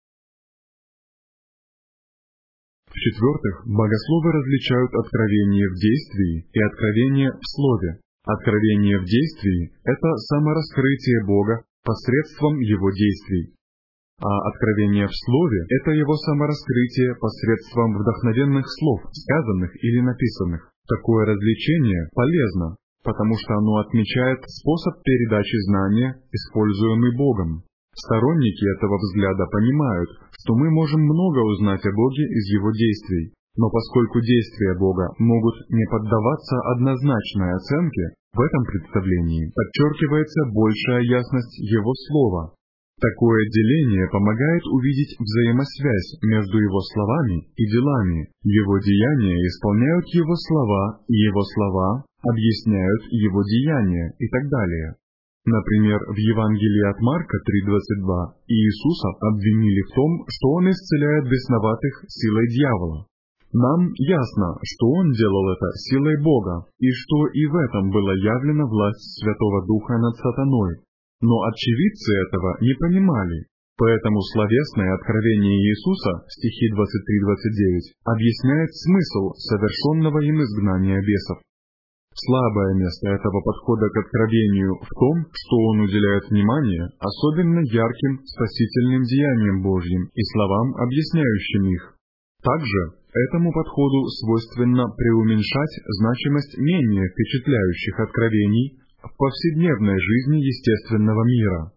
В-четвертых, богословы различают откровение в действии и откровение в слове. Откровение в действии – это самораскрытие Бога посредством Его действий. А откровение в слове – это Его самораскрытие посредством вдохновенных слов, сказанных или написанных. Такое развлечение полезно, потому что оно отмечает способ передачи знания, используемый Богом. Сторонники этого взгляда понимают, что мы можем много узнать о Боге из Его действий, но поскольку действия Бога могут не поддаваться однозначной оценке, в этом представлении подчеркивается большая ясность Его Слова. Такое деление помогает увидеть взаимосвязь между Его словами и делами. Его деяния исполняют Его слова, и Его слова объясняют Его деяния и так далее. Например, в Евангелии от Марка три двадцать два Иисуса обвинили в том, что Он исцеляет бесноватых силой дьявола. Нам ясно, что Он делал это силой Бога, и что и в этом была явлена власть Святого Духа над сатаной. Но очевидцы этого не понимали. Поэтому словесное откровение Иисуса, стихи двадцать три двадцать девять, объясняет смысл совершенного им изгнания бесов. Слабое место этого подхода к откровению в том, что он уделяет внимание особенно ярким спасительным деяниям Божьим и словам, объясняющим их. Также этому подходу свойственно преуменьшать значимость менее впечатляющих откровений в повседневной жизни естественного мира.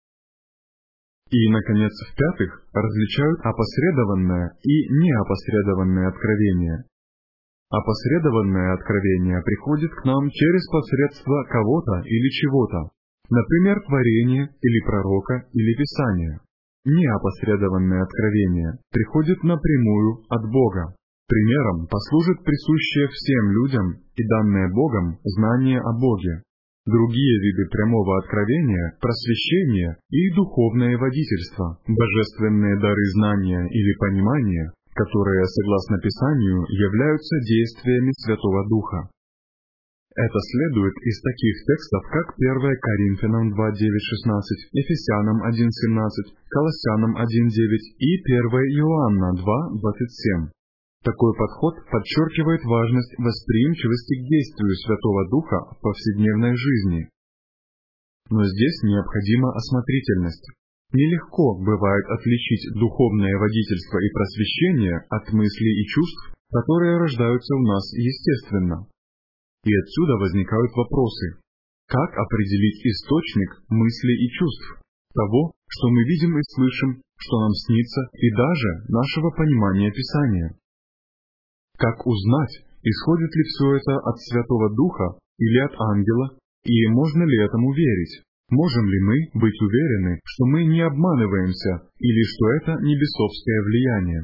И, наконец, в-пятых, различают опосредованное и неопосредованное откровение. Опосредованное откровение приходит к нам через посредство кого-то или чего-то, например, творения или пророка или Писания. Неопосредованное откровение приходит напрямую от Бога. Примером послужит присущее всем людям и данное Богом знание о Боге. Другие виды прямого откровения – просвещение и духовное водительство, божественные дары знания или понимания, которые, согласно Писанию, являются действиями Святого Духа. Это следует из таких текстов, как первое Коринфянам два девять шестнадцать, Ефесянам один семнадцать, Колоссянам один девять и первое Иоанна два двадцать семь. Такой подход подчеркивает важность восприимчивости к действию Святого Духа в повседневной жизни. Но здесь необходима осмотрительность. Нелегко бывает отличить духовное водительство и просвещение от мыслей и чувств, которые рождаются у нас естественно. И отсюда возникают вопросы. Как определить источник мыслей и чувств, того, что мы видим и слышим, что нам снится, и даже нашего понимания Писания? Как узнать, исходит ли все это от Святого Духа или от ангела, и можно ли этому верить? Можем ли мы быть уверены, что мы не обманываемся, или что это не бесовское влияние?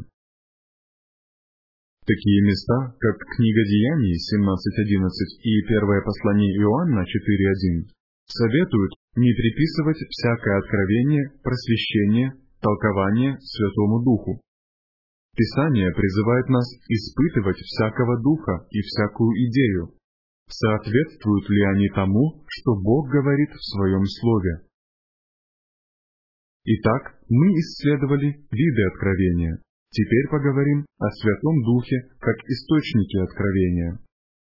Такие места, как книга Деяний семнадцать одиннадцать и первое послание Иоанна четыре один, советуют не приписывать всякое откровение, просвещение, толкование Святому Духу. Писание призывает нас испытывать всякого духа и всякую идею. Соответствуют ли они тому, что Бог говорит в Своем Слове? Итак, мы исследовали виды откровения. Теперь поговорим о Святом Духе как источнике откровения.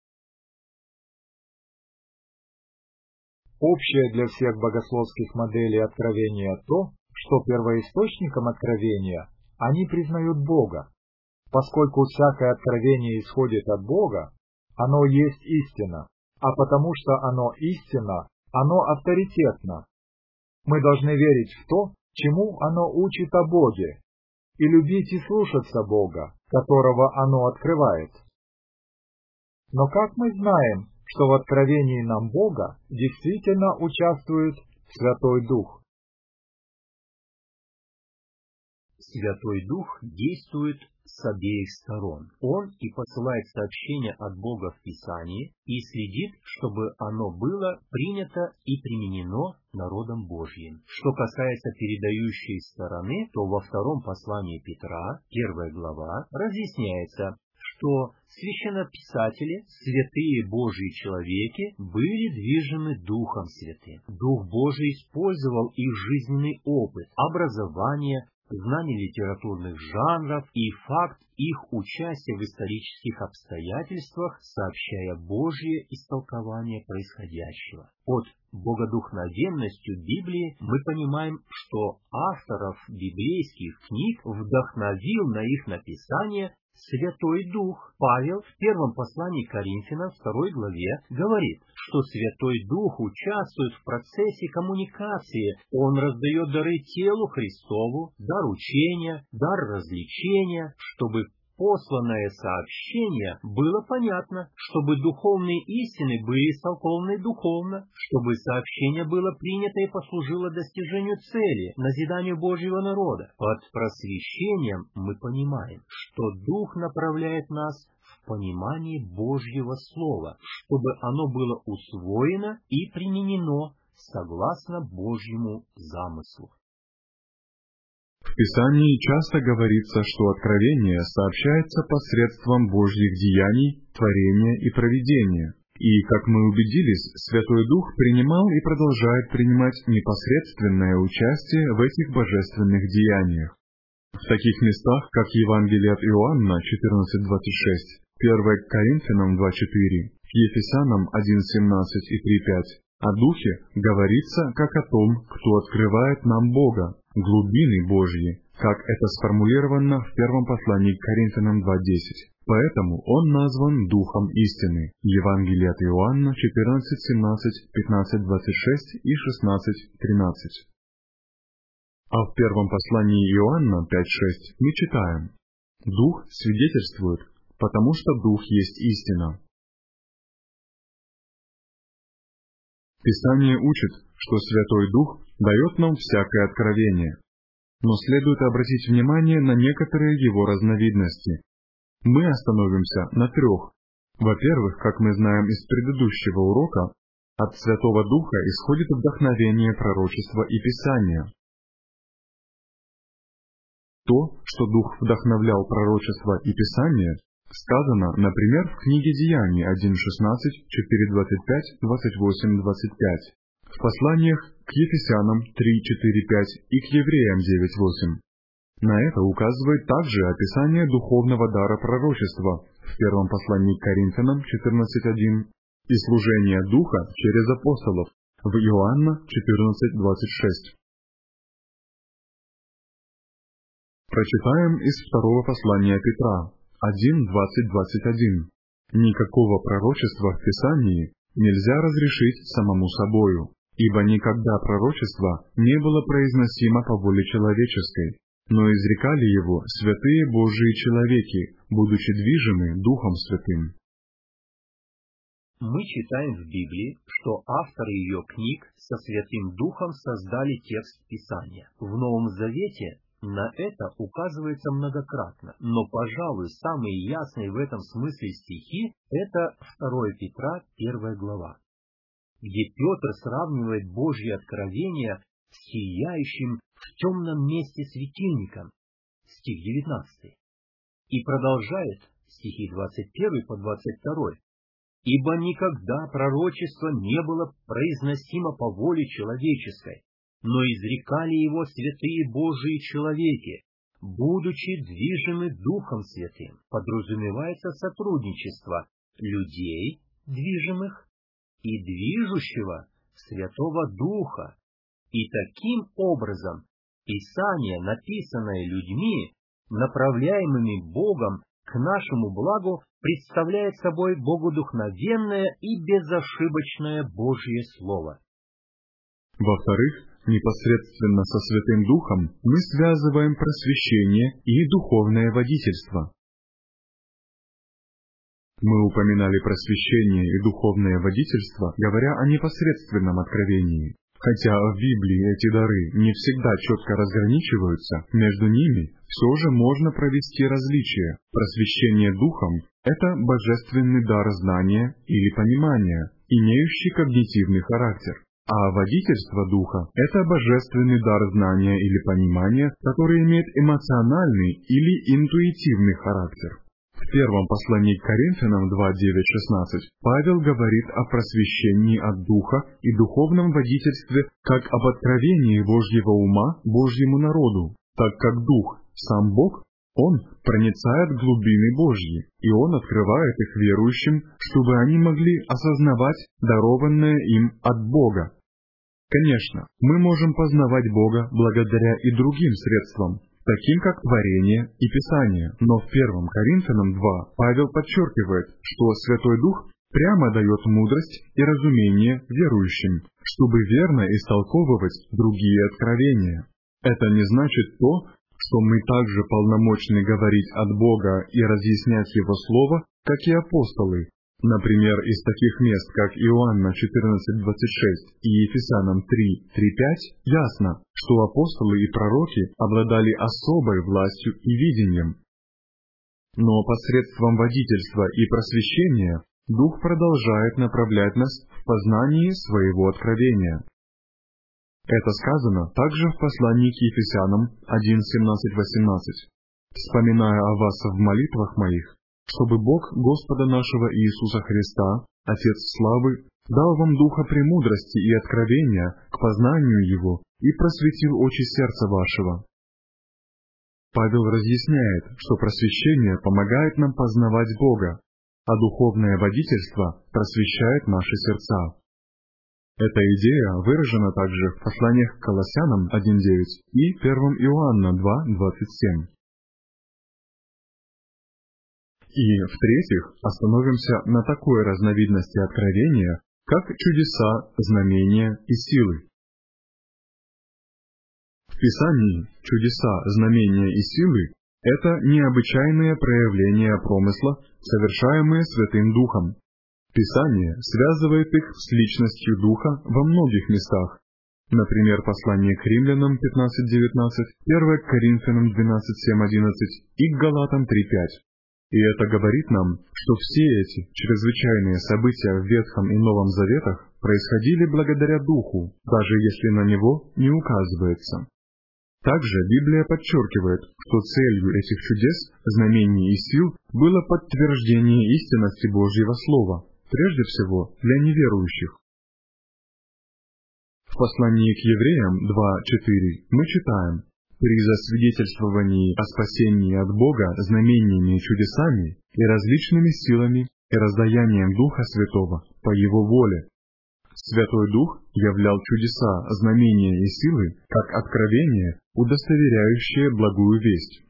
Общее для всех богословских моделей откровения то, что первоисточником откровения они признают Бога. Поскольку всякое откровение исходит от Бога, оно есть истина, а потому что оно истина, оно авторитетно. Мы должны верить в то, чему оно учит о Боге, и любить и слушаться Бога, которого оно открывает. Но как мы знаем, что в откровении нам Бога действительно участвует Святой Дух? Святой Дух действует с обеих сторон. Он и посылает сообщение от Бога в Писании и следит, чтобы оно было принято и применено народом Божьим. Что касается передающей стороны, то во втором послании Петра, первая глава, разъясняется, что священнописатели, святые Божьи человеки, были движены Духом Святым. Дух Божий использовал их жизненный опыт, образование, знание литературных жанров и факт их участия в исторических обстоятельствах, сообщая Божье истолкование происходящего. Под богодухновенностью Библии мы понимаем, что авторов библейских книг вдохновил на их написание Святой Дух. Павел в первом послании к Коринфянам, второй главе, говорит, что Святой Дух участвует в процессе коммуникации. Он раздает дары телу Христову, дар учения, дар развлечения, чтобы посланное сообщение было понятно, чтобы духовные истины были истолкованы духовно, чтобы сообщение было принято и послужило достижению цели, назиданию Божьего народа. Под просвещением мы понимаем, что Дух направляет нас в понимание Божьего Слова, чтобы оно было усвоено и применено согласно Божьему замыслу. В Писании часто говорится, что откровение сообщается посредством Божьих деяний, творения и провидения. И, как мы убедились, Святой Дух принимал и продолжает принимать непосредственное участие в этих божественных деяниях. В таких местах, как Евангелие от Иоанна четырнадцать двадцать шесть, первое Коринфянам два четыре, Ефесянам один семнадцать и три пять, о Духе говорится как о том, кто открывает нам Бога, глубины Божьи, как это сформулировано в первом послании к Коринфянам два десять. Поэтому он назван Духом истины. Евангелие от Иоанна четырнадцать семнадцать, пятнадцать двадцать шесть и шестнадцать тринадцать. А в первом послании Иоанна пять шесть мы читаем: «Дух свидетельствует, потому что Дух есть истина». Писание учит, что Святой Дух дает нам всякое откровение. Но следует обратить внимание на некоторые его разновидности. Мы остановимся на трех. Во-первых, как мы знаем из предыдущего урока, от Святого Духа исходит вдохновение пророчества и Писания. То, что Дух вдохновлял пророчество и Писание, сказано, например, в книге Деяний один шестнадцать, четыре двадцать пять, двадцать восемь двадцать пять, в посланиях к Ефесянам три четыре пять и к Евреям девять восемь. На это указывает также описание духовного дара пророчества в первом послании к Коринфянам четырнадцать один и служение Духа через апостолов в Иоанна четырнадцать двадцать шесть. Прочитаем из второго послания Петра, один двадцать двадцать один. Никакого пророчества в Писании нельзя разрешить самому собою, ибо никогда пророчество не было произносимо по воле человеческой, но изрекали его святые Божии человеки, будучи движимы Духом Святым. Мы читаем в Библии, что авторы ее книг со Святым Духом создали текст Писания. В Новом Завете на это указывается многократно, но, пожалуй, самые ясные в этом смысле стихи – это второе Петра, первая глава, где Петр сравнивает Божье откровение с сияющим в темном месте светильником, стих девятнадцатый, и продолжает стихи двадцать первый по двадцать второй. «Ибо никогда пророчество не было произносимо по воле человеческой, но изрекали его святые Божии человеки, будучи движимы Духом Святым». Подразумевается сотрудничество людей, движимых, и движущего Святого Духа. И таким образом Писание, написанное людьми, направляемыми Богом к нашему благу, представляет собой богодухновенное и безошибочное Божье Слово. Во-вторых, непосредственно со Святым Духом мы связываем просвещение и духовное водительство. Мы упоминали просвещение и духовное водительство, говоря о непосредственном откровении. Хотя в Библии эти дары не всегда четко разграничиваются, между ними все же можно провести различие. Просвещение Духом – это божественный дар знания или понимания, имеющий когнитивный характер. А водительство Духа – это божественный дар знания или понимания, который имеет эмоциональный или интуитивный характер. В первом послании к Коринфянам два девять шестнадцать Павел говорит о просвещении от Духа и духовном водительстве как об откровении Божьего ума Божьему народу, так как Дух, сам Бог, Он проницает глубины Божьи, и Он открывает их верующим, чтобы они могли осознавать дарованное им от Бога. Конечно, мы можем познавать Бога благодаря и другим средствам, таким как творение и Писание, но в первом Коринфянам два Павел подчеркивает, что Святой Дух прямо дает мудрость и разумение верующим, чтобы верно истолковывать другие откровения. Это не значит то, что мы также полномочны говорить от Бога и разъяснять Его Слово, как и апостолы. Например, из таких мест, как Иоанна четырнадцать двадцать шесть и Ефесянам три три пять, ясно, что апостолы и пророки обладали особой властью и видением. Но посредством водительства и просвещения Дух продолжает направлять нас в познании своего откровения. Это сказано также в послании к Ефесянам один семнадцать восемнадцать. «Вспоминая о вас в молитвах моих, чтобы Бог Господа нашего Иисуса Христа, Отец славы, дал вам духа премудрости и откровения к познанию Его и просветил очи сердца вашего». Павел разъясняет, что просвещение помогает нам познавать Бога, а духовное водительство просвещает наши сердца. Эта идея выражена также в посланиях к Колоссянам один девять и первом Иоанна два двадцать семь. И, в-третьих, остановимся на такой разновидности откровения, как чудеса, знамения и силы. В Писании чудеса, знамения и силы – это необычайные проявления промысла, совершаемые Святым Духом. Писание связывает их с личностью Духа во многих местах. Например, послание к Римлянам пятнадцать девятнадцать, первое к Коринфянам двенадцать семь одиннадцать и к Галатам три пять. И это говорит нам, что все эти чрезвычайные события в Ветхом и Новом Заветах происходили благодаря Духу, даже если на него не указывается. Также Библия подчеркивает, что целью этих чудес, знамений и сил было подтверждение истинности Божьего Слова, прежде всего для неверующих. В послании к Евреям два четыре мы читаем: «При засвидетельствовании о спасении от Бога знамениями и чудесами и различными силами и раздаянием Духа Святого по Его воле». Святой Дух являл чудеса, знамения и силы, как откровение, удостоверяющее благую весть.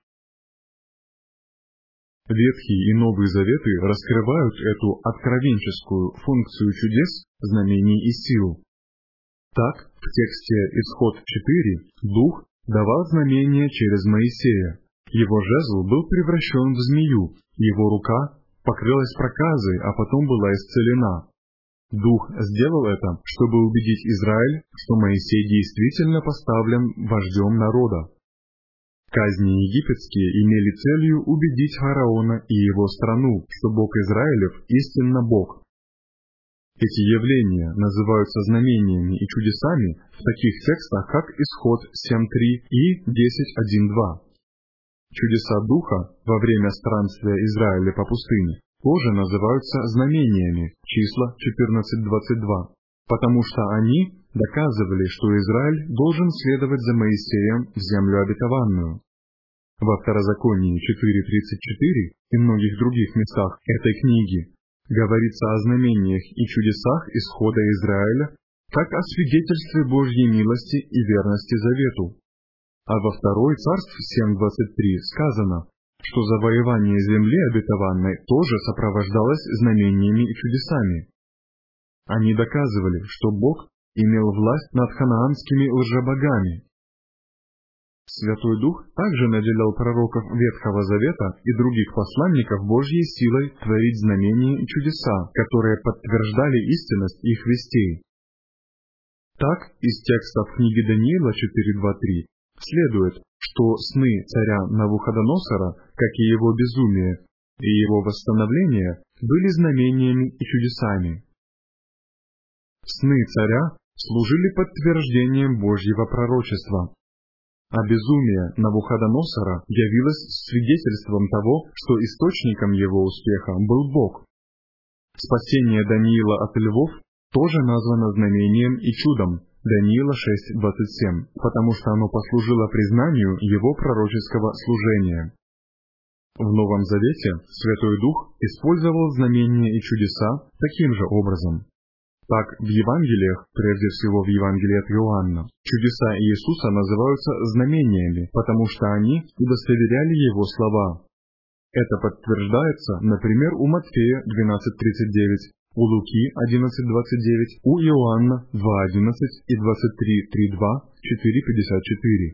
Ветхий и Новый Заветы раскрывают эту откровенческую функцию чудес, знамений и сил. Так, в тексте Исход четыре Дух давал знамения через Моисея. Его жезл был превращен в змею, его рука покрылась проказой, а потом была исцелена. Дух сделал это, чтобы убедить Израиль, что Моисей действительно поставлен вождем народа. Казни египетские имели целью убедить фараона и его страну, что Бог Израилев истинно Бог. Эти явления называются знамениями и чудесами в таких текстах, как Исход семь три и десять один два. Чудеса Духа во время странствия Израиля по пустыне тоже называются знамениями, числа четырнадцать двадцать два, потому что они доказывали, что Израиль должен следовать за Моисеем в землю обетованную. Во Второзаконии четыре тридцать четыре и многих других местах этой книги говорится о знамениях и чудесах исхода Израиля, как о свидетельстве Божьей милости и верности завету. А во второй Царств семь двадцать три сказано, что завоевание земли обетованной тоже сопровождалось знамениями и чудесами. Они доказывали, что Бог имел власть над ханаанскими лжебогами. Святой Дух также наделял пророков Ветхого Завета и других посланников Божьей силой творить знамения и чудеса, которые подтверждали истинность их вестей. Так, из текстов книги Даниила четыре два три следует, что сны царя Навуходоносора, как и его безумие, и его восстановление были знамениями и чудесами. Сны царя служили подтверждением Божьего пророчества, а безумие Навуходоносора явилось свидетельством того, что источником его успеха был Бог. Спасение Даниила от львов тоже названо знамением и чудом, Даниила шесть двадцать семь, потому что оно послужило признанию его пророческого служения. В Новом Завете Святой Дух использовал знамения и чудеса таким же образом. Так, в Евангелиях, прежде всего в Евангелии от Иоанна, чудеса Иисуса называются знамениями, потому что они удостоверяли Его слова. Это подтверждается, например, у Матфея двенадцать тридцать девять, у Луки одиннадцать двадцать девять, у Иоанна два одиннадцать и двадцать три три два четыре пятьдесят четыре.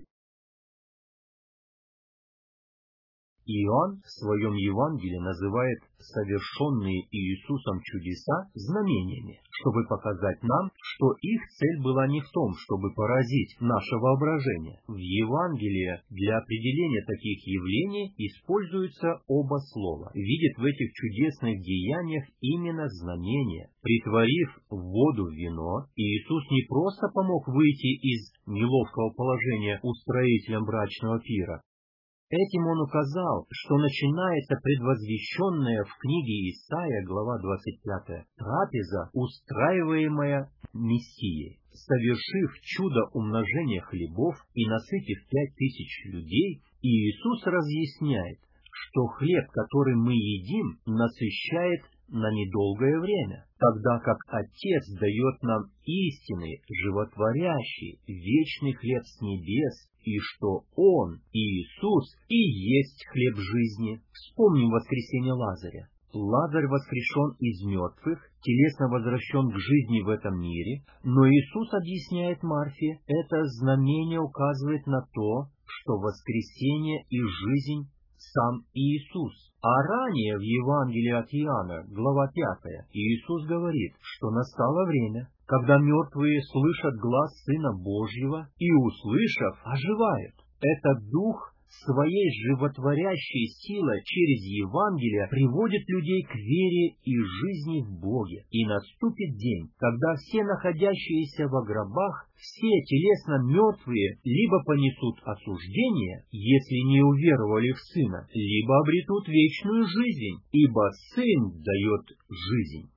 Иоанн в своем Евангелии называет совершенные Иисусом чудеса знамениями, чтобы показать нам, что их цель была не в том, чтобы поразить наше воображение. В Евангелии для определения таких явлений используются оба слова. Видит в этих чудесных деяниях именно знамения. Притворив воду в вино, Иисус не просто помог выйти из неловкого положения устроителям брачного пира. Этим он указал, что начинается предвозвещенная в книге Исаия, глава двадцать пятая, трапеза, устраиваемая Мессией. Совершив чудо умножения хлебов и насытив пять тысяч людей, Иисус разъясняет, что хлеб, который мы едим, насыщает на недолгое время, тогда как Отец дает нам истинный, животворящий, вечный хлеб с небес, и что Он, Иисус, и есть хлеб жизни. Вспомним воскресение Лазаря. Лазарь воскрешен из мертвых, телесно возвращен к жизни в этом мире, но Иисус объясняет Марфе, это знамение указывает на то, что воскресение и жизнь сам Иисус. А ранее в Евангелии от Иоанна, глава пятая, Иисус говорит, что настало время, когда мертвые слышат глас Сына Божьего и, услышав, оживают. Это Дух своей животворящей силой через Евангелие приводит людей к вере и жизни в Боге. И наступит день, когда все находящиеся во гробах, все телесно мертвые, либо понесут осуждение, если не уверовали в Сына, либо обретут вечную жизнь, ибо Сын дает жизнь.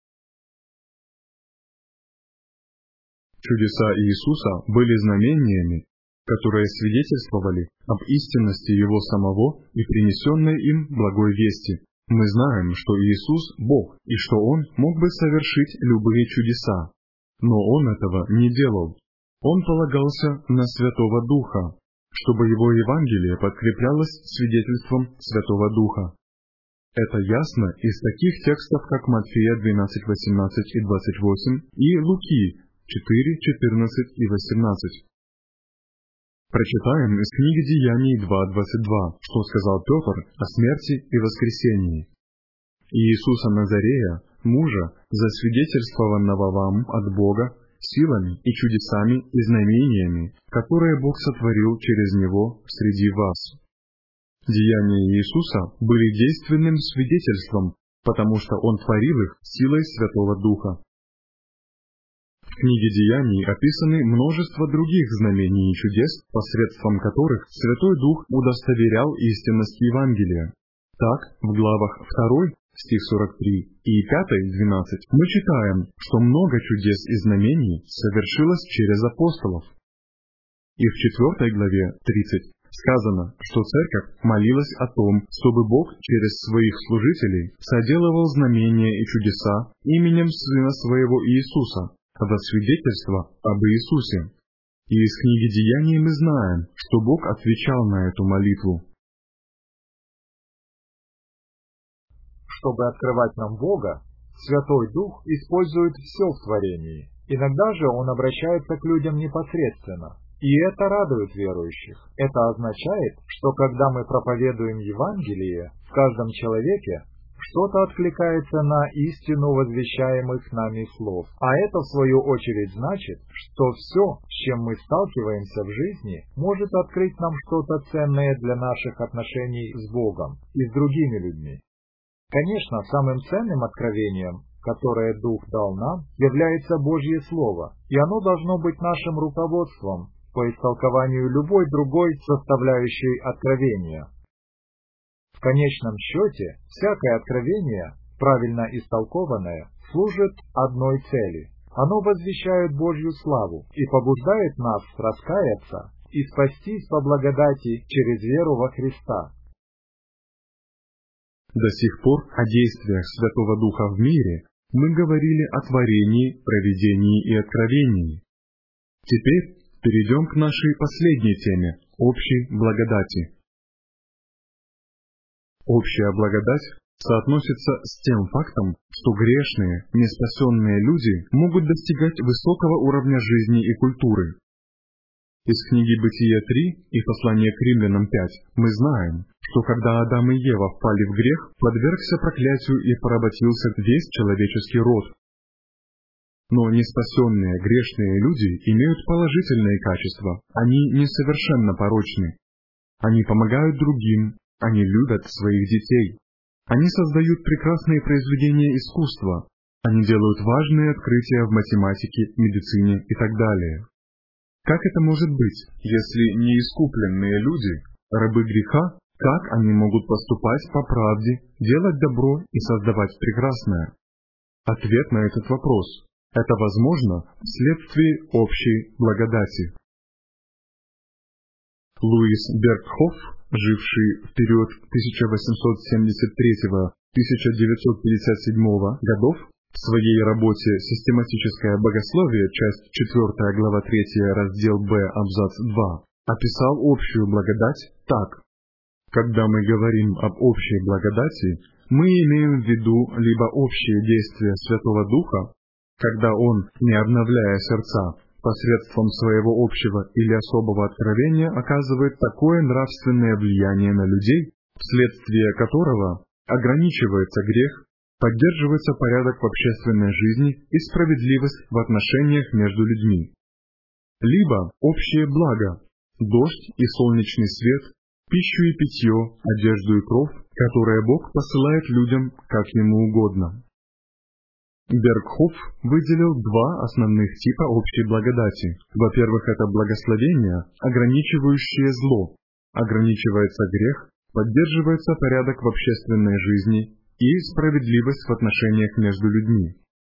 Чудеса Иисуса были знамениями, которые свидетельствовали об истинности Его самого и принесенной им благой вести. Мы знаем, что Иисус – Бог, и что Он мог бы совершить любые чудеса. Но он этого не делал. Он полагался на Святого Духа, чтобы его Евангелие подкреплялось свидетельством Святого Духа. Это ясно из таких текстов, как Матфея двенадцать, восемнадцать и двадцать восемь и Луки четыре, четырнадцать и восемнадцать. Прочитаем из книги Деяний два, двадцать два, что сказал Петр о смерти и воскресении. «И Иисуса Назарея, мужа, засвидетельствованного вам от Бога, силами и чудесами и знамениями, которые Бог сотворил через Него среди вас». Деяния Иисуса были действенным свидетельством, потому что Он творил их силой Святого Духа. В книге Деяний описаны множество других знамений и чудес, посредством которых Святой Дух удостоверял истинность Евангелия. Так, в главах два, стих сорок три, и пять, двенадцать мы читаем, что много чудес и знамений совершилось через апостолов. И в четвёртой главе, тридцать, сказано, что Церковь молилась о том, чтобы Бог через своих служителей соделывал знамения и чудеса именем Сына Своего Иисуса, во свидетельство об Иисусе. И из книги Деяний мы знаем, что Бог отвечал на эту молитву. Чтобы открывать нам Бога, Святой Дух использует все в творении. Иногда же Он обращается к людям непосредственно. И это радует верующих. Это означает, что когда мы проповедуем Евангелие, в каждом человеке что-то откликается на истину возвещаемых нами слов. А это, в свою очередь, значит, что все, с чем мы сталкиваемся в жизни, может открыть нам что-то ценное для наших отношений с Богом и с другими людьми. Конечно, самым ценным откровением, которое Дух дал нам, является Божье Слово, и оно должно быть нашим руководством по истолкованию любой другой составляющей откровения. В конечном счете, всякое откровение, правильно истолкованное, служит одной цели. Оно возвещает Божью славу и побуждает нас раскаяться и спастись по благодати через веру во Христа. До сих пор о действиях Святого Духа в мире мы говорили о творении, провидении и откровении. Теперь перейдем к нашей последней теме – общей благодати. Общая благодать соотносится с тем фактом, что грешные, неспасенные люди могут достигать высокого уровня жизни и культуры. Из книги Бытия три и послания к Римлянам пять мы знаем, что когда Адам и Ева впали в грех, подвергся проклятию и поработился весь человеческий род. Но неспасенные грешные люди имеют положительные качества, они несовершенно порочны. Они помогают другим, они любят своих детей. Они создают прекрасные произведения искусства, они делают важные открытия в математике, медицине и так далее. Как это может быть, если неискупленные люди, рабы греха, как они могут поступать по правде, делать добро и создавать прекрасное? Ответ на этот вопрос – это возможно вследствие общей благодати. Луис Бергхоф, живший в период тысяча восемьсот семьдесят третьего — тысяча девятьсот пятьдесят седьмого годов, в своей работе «Систематическое богословие», часть четвёртая, глава третья, раздел Б, абзац два, описал общую благодать так. Когда мы говорим об общей благодати, мы имеем в виду либо общее действие Святого Духа, когда Он, не обновляя сердца, посредством своего общего или особого откровения оказывает такое нравственное влияние на людей, вследствие которого ограничивается грех, поддерживается порядок в общественной жизни и справедливость в отношениях между людьми. Либо общее благо, дождь и солнечный свет, пищу и питье, одежду и кров, которые Бог посылает людям, как Ему угодно. Бергхоф выделил два основных типа общей благодати. Во-первых, это благословение, ограничивающее зло, ограничивается грех, поддерживается порядок в общественной жизни и справедливость в отношениях между людьми.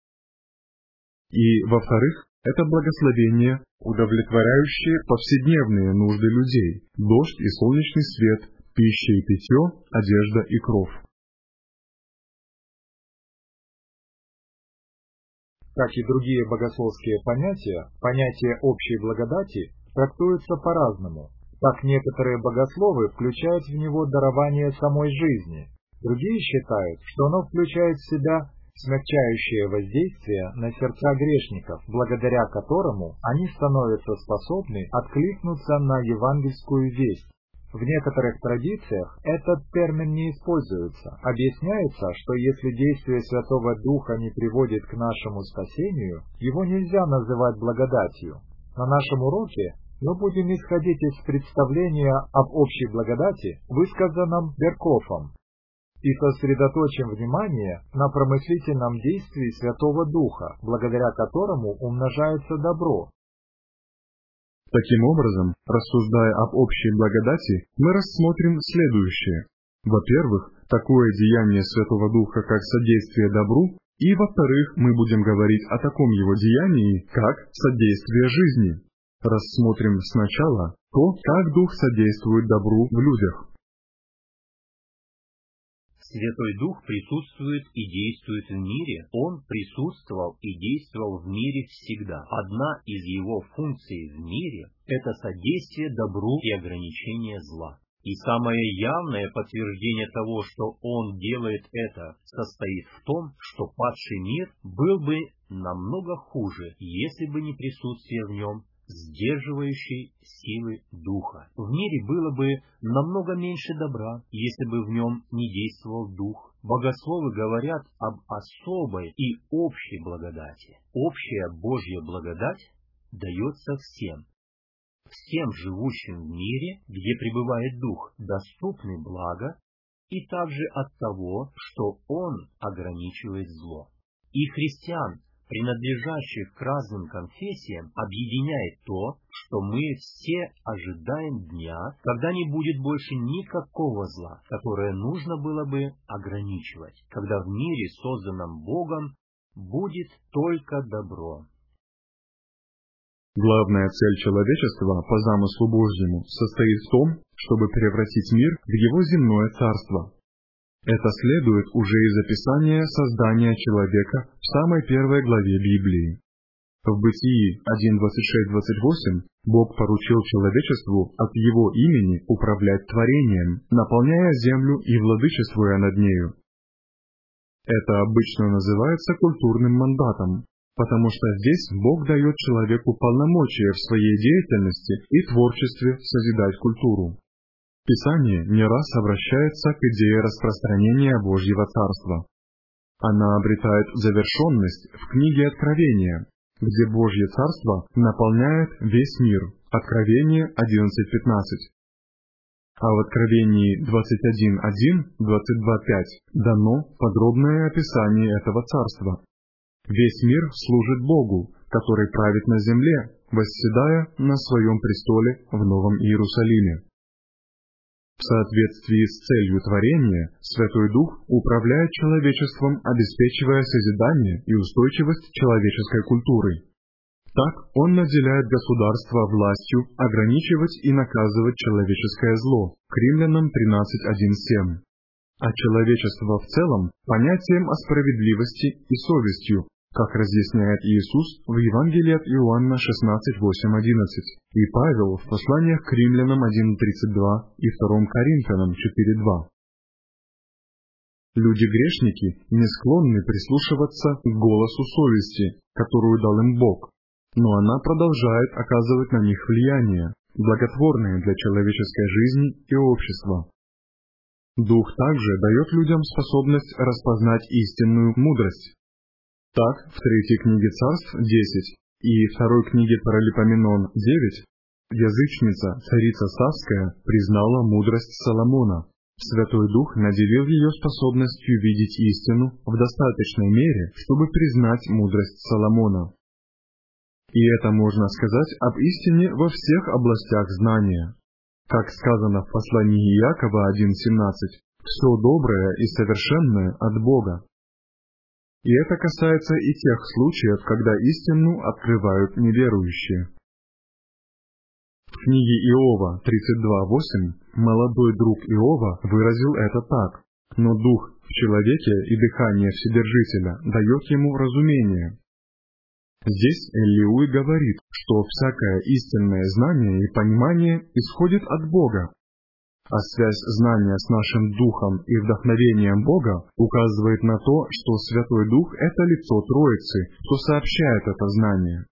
И, во-вторых, это благословение, удовлетворяющее повседневные нужды людей, дождь и солнечный свет, пища и питье, одежда и кров. как и другие богословские понятия, понятие общей благодати трактуется по-разному. Так некоторые богословы включают в него дарование самой жизни, другие считают, что оно включает в себя смягчающее воздействие на сердца грешников, благодаря которому они становятся способны откликнуться на евангельскую весть. В некоторых традициях этот термин не используется. Объясняется, что если действие Святого Духа не приводит к нашему спасению, его нельзя называть благодатью. На нашем уроке мы будем исходить из представления об общей благодати, высказанном Беркофом, и сосредоточим внимание на промыслительном действии Святого Духа, благодаря которому умножается добро. Таким образом, рассуждая об общей благодати, мы рассмотрим следующее. Во-первых, такое деяние Святого Духа, как содействие добру, и, во-вторых, мы будем говорить о таком его деянии, как содействие жизни. Рассмотрим сначала то, как Дух содействует добру в людях. Святой Дух присутствует и действует в мире. Он присутствовал и действовал в мире всегда. Одна из его функций в мире – это содействие добру и ограничение зла. И самое явное подтверждение того, что Он делает это, состоит в том, что падший мир был бы намного хуже, если бы не присутствие в нем сдерживающей силы Духа. В мире было бы намного меньше добра, если бы в нем не действовал Дух. Богословы говорят об особой и общей благодати. Общая Божья благодать дается всем. Всем живущим в мире, где пребывает Дух, доступны блага, и также от того, что Он ограничивает зло. И христиан, принадлежащих к разным конфессиям, объединяет то, что мы все ожидаем дня, когда не будет больше никакого зла, которое нужно было бы ограничивать, когда в мире, созданном Богом, будет только добро. Главная цель человечества по замыслу Божьему состоит в том, чтобы превратить мир в его земное царство. Это следует уже из описания создания человека в самой первой главе Библии. В Бытии один двадцать шесть двадцать восемь Бог поручил человечеству от Его имени управлять творением, наполняя землю и владычествуя над нею. Это обычно называется культурным мандатом, потому что здесь Бог дает человеку полномочия в своей деятельности и творчестве созидать культуру. Писание не раз обращается к идее распространения Божьего Царства. Она обретает завершенность в книге Откровения, где Божье Царство наполняет весь мир. Откровение одиннадцать пятнадцать. А в Откровении двадцать один один двадцать два пять дано подробное описание этого Царства. Весь мир служит Богу, который правит на земле, восседая на своем престоле в Новом Иерусалиме. В соответствии с целью творения, Святой Дух управляет человечеством, обеспечивая созидание и устойчивость человеческой культуры. Так, Он наделяет государство властью ограничивать и наказывать человеческое зло, к Римлянам тринадцать один семь. А человечество в целом понятием о справедливости и совестью, как разъясняет Иисус в Евангелии от Иоанна шестнадцать восемь одиннадцать, и Павел в посланиях к Римлянам один тридцать два и втором Коринфянам четыре два. Люди-грешники не склонны прислушиваться к голосу совести, которую дал им Бог, но она продолжает оказывать на них влияние, благотворное для человеческой жизни и общества. Дух также дает людям способность распознать истинную мудрость. Так, в третьей книге Царств десять и второй книге Паралипоменон девять язычница, царица Савская, признала мудрость Соломона. Святой Дух наделил ее способностью видеть истину в достаточной мере, чтобы признать мудрость Соломона. И это можно сказать об истине во всех областях знания. Как сказано в послании Иакова один семнадцать, «Все доброе и совершенное от Бога». И это касается и тех случаев, когда истину открывают неверующие. В книге Иова тридцать два восемь молодой друг Иова выразил это так: «Но дух в человеке и дыхание Вседержителя дает ему разумение». Здесь Эллиуи говорит, что всякое истинное знание и понимание исходит от Бога, а связь знания с нашим Духом и вдохновением Бога указывает на то, что Святой Дух — это лицо Троицы, кто сообщает это знание.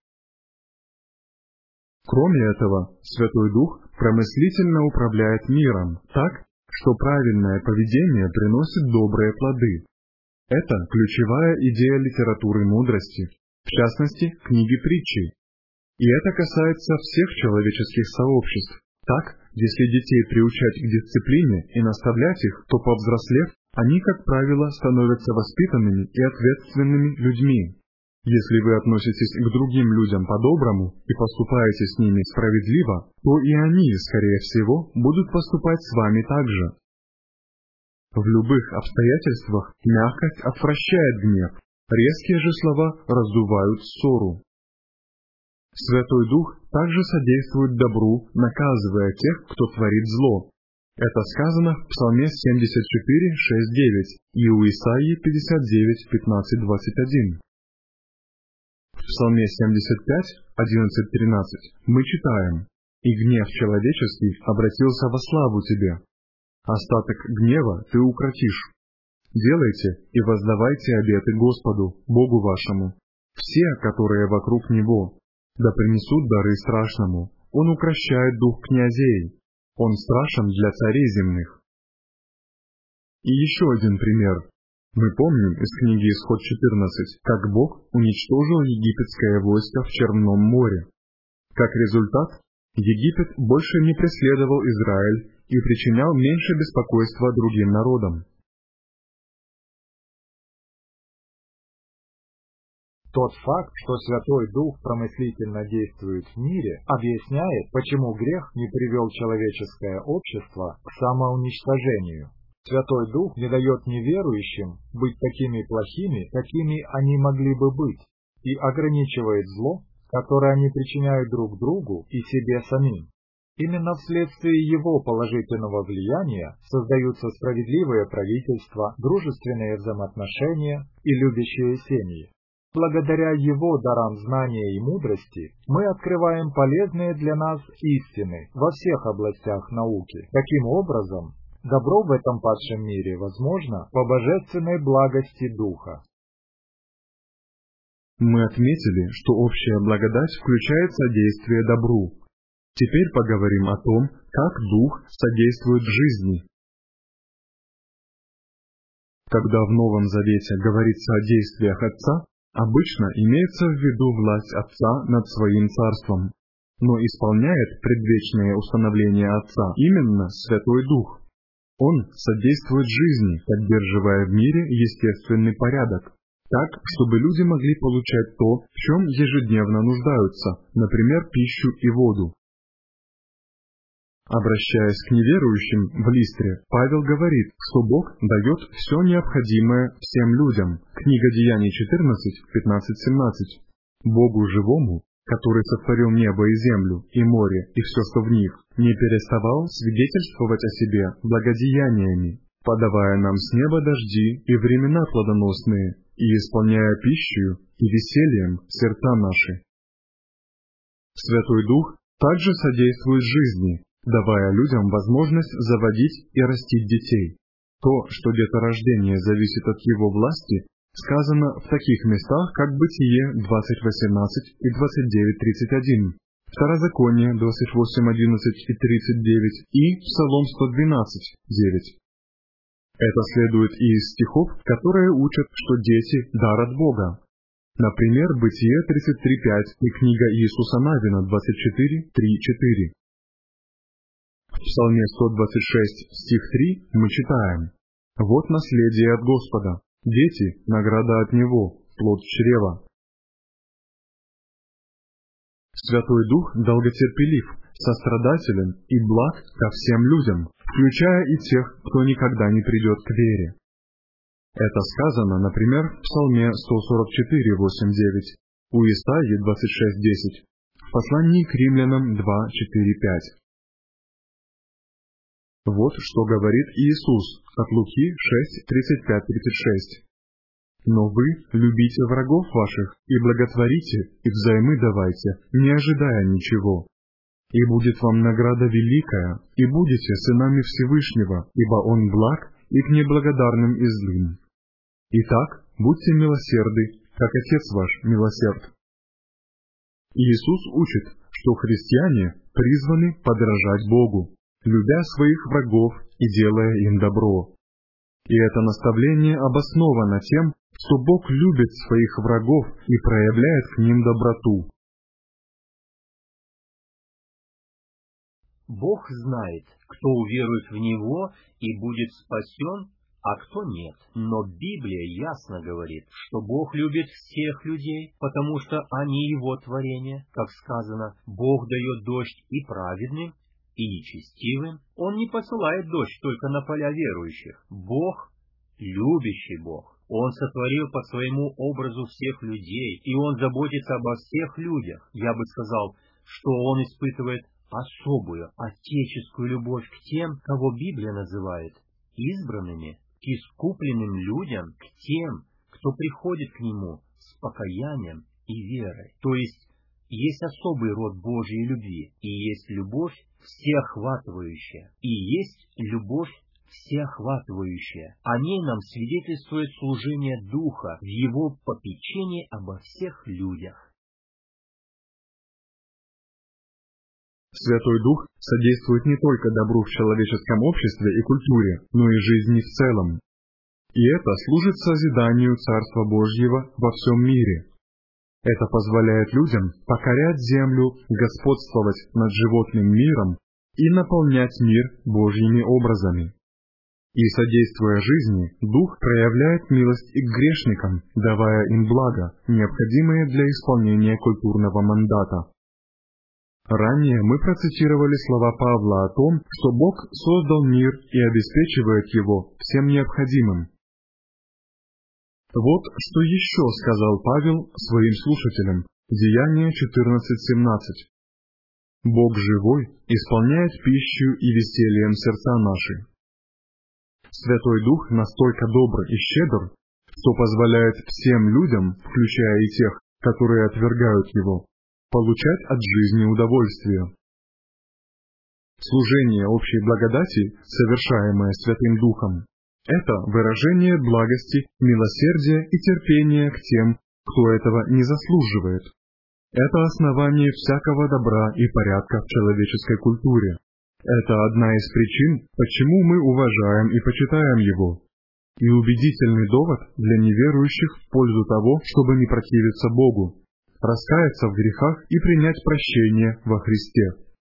Кроме этого, Святой Дух промыслительно управляет миром так, что правильное поведение приносит добрые плоды. Это ключевая идея литературы мудрости, в частности, книги притчей. И это касается всех человеческих сообществ. Так, если детей приучать к дисциплине и наставлять их, то, повзрослев, они, как правило, становятся воспитанными и ответственными людьми. Если вы относитесь к другим людям по-доброму и поступаете с ними справедливо, то и они, скорее всего, будут поступать с вами так же. В любых обстоятельствах мягкость отвращает гнев, резкие же слова раздувают ссору. Святой Дух также содействует добру, наказывая тех, кто творит зло. Это сказано в Псалме семьдесят четыре, шесть, девять и у Исаии пятьдесят девять, пятнадцать, двадцать один. В Псалме семьдесят пять, одиннадцать, тринадцать мы читаем: «И гнев человеческий обратился во славу тебе. Остаток гнева ты укротишь. Делайте и воздавайте обеты Господу, Богу вашему, все, которые вокруг Него. Да принесут дары страшному. Он укрощает дух князей. Он страшен для царей земных». И еще один пример. Мы помним из книги Исход четырнадцать, как Бог уничтожил египетское войско в Черном море. Как результат, Египет больше не преследовал Израиль и причинял меньше беспокойства другим народам. Тот факт, что Святой Дух промыслительно действует в мире, объясняет, почему грех не привел человеческое общество к самоуничтожению. Святой Дух не дает неверующим быть такими плохими, какими они могли бы быть, и ограничивает зло, которое они причиняют друг другу и себе самим. Именно вследствие его положительного влияния создаются справедливые правительства, дружественные взаимоотношения и любящие семьи. Благодаря его дарам знания и мудрости мы открываем полезные для нас истины во всех областях науки. Таким образом, добро в этом падшем мире возможно по божественной благости Духа. Мы отметили, что общая благодать включает содействие добру. Теперь поговорим о том, как Дух содействует жизни. Когда в Новом Завете говорится о действиях Отца, обычно имеется в виду власть Отца над своим царством, но исполняет предвечное установление Отца именно Святой Дух. Он содействует жизни, поддерживая в мире естественный порядок, так, чтобы люди могли получать то, в чем ежедневно нуждаются, например, пищу и воду. Обращаясь к неверующим в Листре, Павел говорит, что Бог дает все необходимое всем людям. Книга Деяний четырнадцать, пятнадцать, семнадцать. Богу живому, который сотворил небо и землю, и море, и все, что в них, не переставал свидетельствовать о себе благодеяниями, подавая нам с неба дожди и времена плодоносные, и исполняя пищу и весельем сердца наши. Святой Дух также содействует жизни, давая людям возможность заводить и растить детей. То, что деторождение зависит от его власти, сказано в таких местах, как Бытие двадцать восемнадцать и двадцать девять тридцать один, Второзаконие двадцать восемь одиннадцать и тридцать девять и Псалом сто двенадцать девять. Это следует и из стихов, которые учат, что дети – дар от Бога. Например, Бытие тридцать три пять и книга Иисуса Навина двадцать четыре три четыре. В Псалме сто двадцать шесть, стих три мы читаем: «Вот наследие от Господа, дети – награда от Него, плод чрева». Святой Дух долготерпелив, сострадателен и благ ко всем людям, включая и тех, кто никогда не придет к вере. Это сказано, например, в Псалме сто сорок четыре восемь девять, у Исаии двадцать шесть десять, в послании к Римлянам два четыре пять. Вот что говорит Иисус от Луки шесть тридцать пять тридцать шесть. Но вы любите врагов ваших и благотворите, и взаймы давайте, не ожидая ничего. И будет вам награда великая, и будете сынами Всевышнего, ибо Он благ и к неблагодарным и злым. Итак, будьте милосерды, как Отец ваш милосерд. Иисус учит, что христиане призваны подражать Богу, любя своих врагов и делая им добро. И это наставление обосновано тем, что Бог любит своих врагов и проявляет к ним доброту. Бог знает, кто уверует в Него и будет спасен, а кто нет. Но Библия ясно говорит, что Бог любит всех людей, потому что они Его творение. Как сказано, Бог дает дождь и праведным, и нечестивым. Он не посылает дождь только на поля верующих. Бог — любящий Бог. Он сотворил по своему образу всех людей, и Он заботится обо всех людях. Я бы сказал, что Он испытывает особую отеческую любовь к тем, кого Библия называет избранными, к искупленным людям, к тем, кто приходит к Нему с покаянием и верой. То есть, есть особый род Божьей любви, и есть любовь всеохватывающая, и есть любовь всеохватывающая. О ней нам свидетельствует служение Духа в Его попечении обо всех людях. Святой Дух содействует не только добру в человеческом обществе и культуре, но и жизни в целом. И это служит созиданию Царства Божьего во всем мире. Это позволяет людям покорять землю, господствовать над животным миром и наполнять мир Божьими образами. И, содействуя жизни, Дух проявляет милость и к грешникам, давая им благо, необходимые для исполнения культурного мандата. Ранее мы процитировали слова Павла о том, что Бог создал мир и обеспечивает его всем необходимым. Вот что еще сказал Павел своим слушателям, Деяния четырнадцать семнадцать. «Бог живой исполняет пищу и весельем сердца наши». Святой Дух настолько добр и щедр, что позволяет всем людям, включая и тех, которые отвергают Его, получать от жизни удовольствие. Служение общей благодати, совершаемое Святым Духом, это выражение благости, милосердия и терпения к тем, кто этого не заслуживает. Это основание всякого добра и порядка в человеческой культуре. Это одна из причин, почему мы уважаем и почитаем Его, и убедительный довод для неверующих в пользу того, чтобы не противиться Богу, раскаяться в грехах и принять прощение во Христе.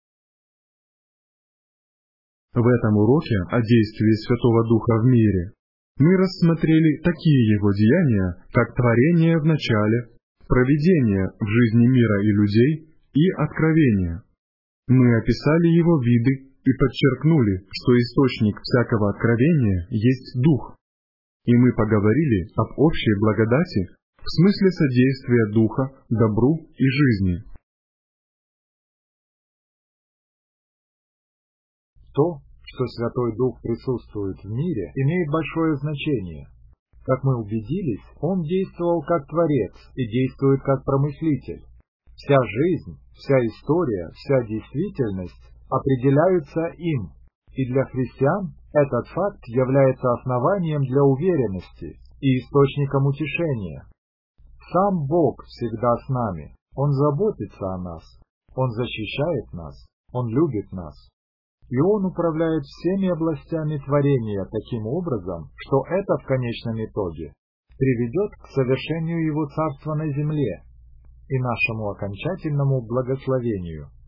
В этом уроке о действии Святого Духа в мире мы рассмотрели такие Его деяния, как творение в начале, провидение в жизни мира и людей и откровение. Мы описали Его виды и подчеркнули, что источник всякого откровения есть Дух. И мы поговорили об общей благодати в смысле содействия Духа, добру и жизни. То, что Святой Дух присутствует в мире, имеет большое значение. Как мы убедились, Он действовал как Творец и действует как Промыслитель. Вся жизнь, вся история, вся действительность определяются им, и для христиан этот факт является основанием для уверенности и источником утешения. Сам Бог всегда с нами, Он заботится о нас, Он защищает нас, Он любит нас. И Он управляет всеми областями творения таким образом, что это в конечном итоге приведет к совершению Его Царства на земле и нашему окончательному благословению.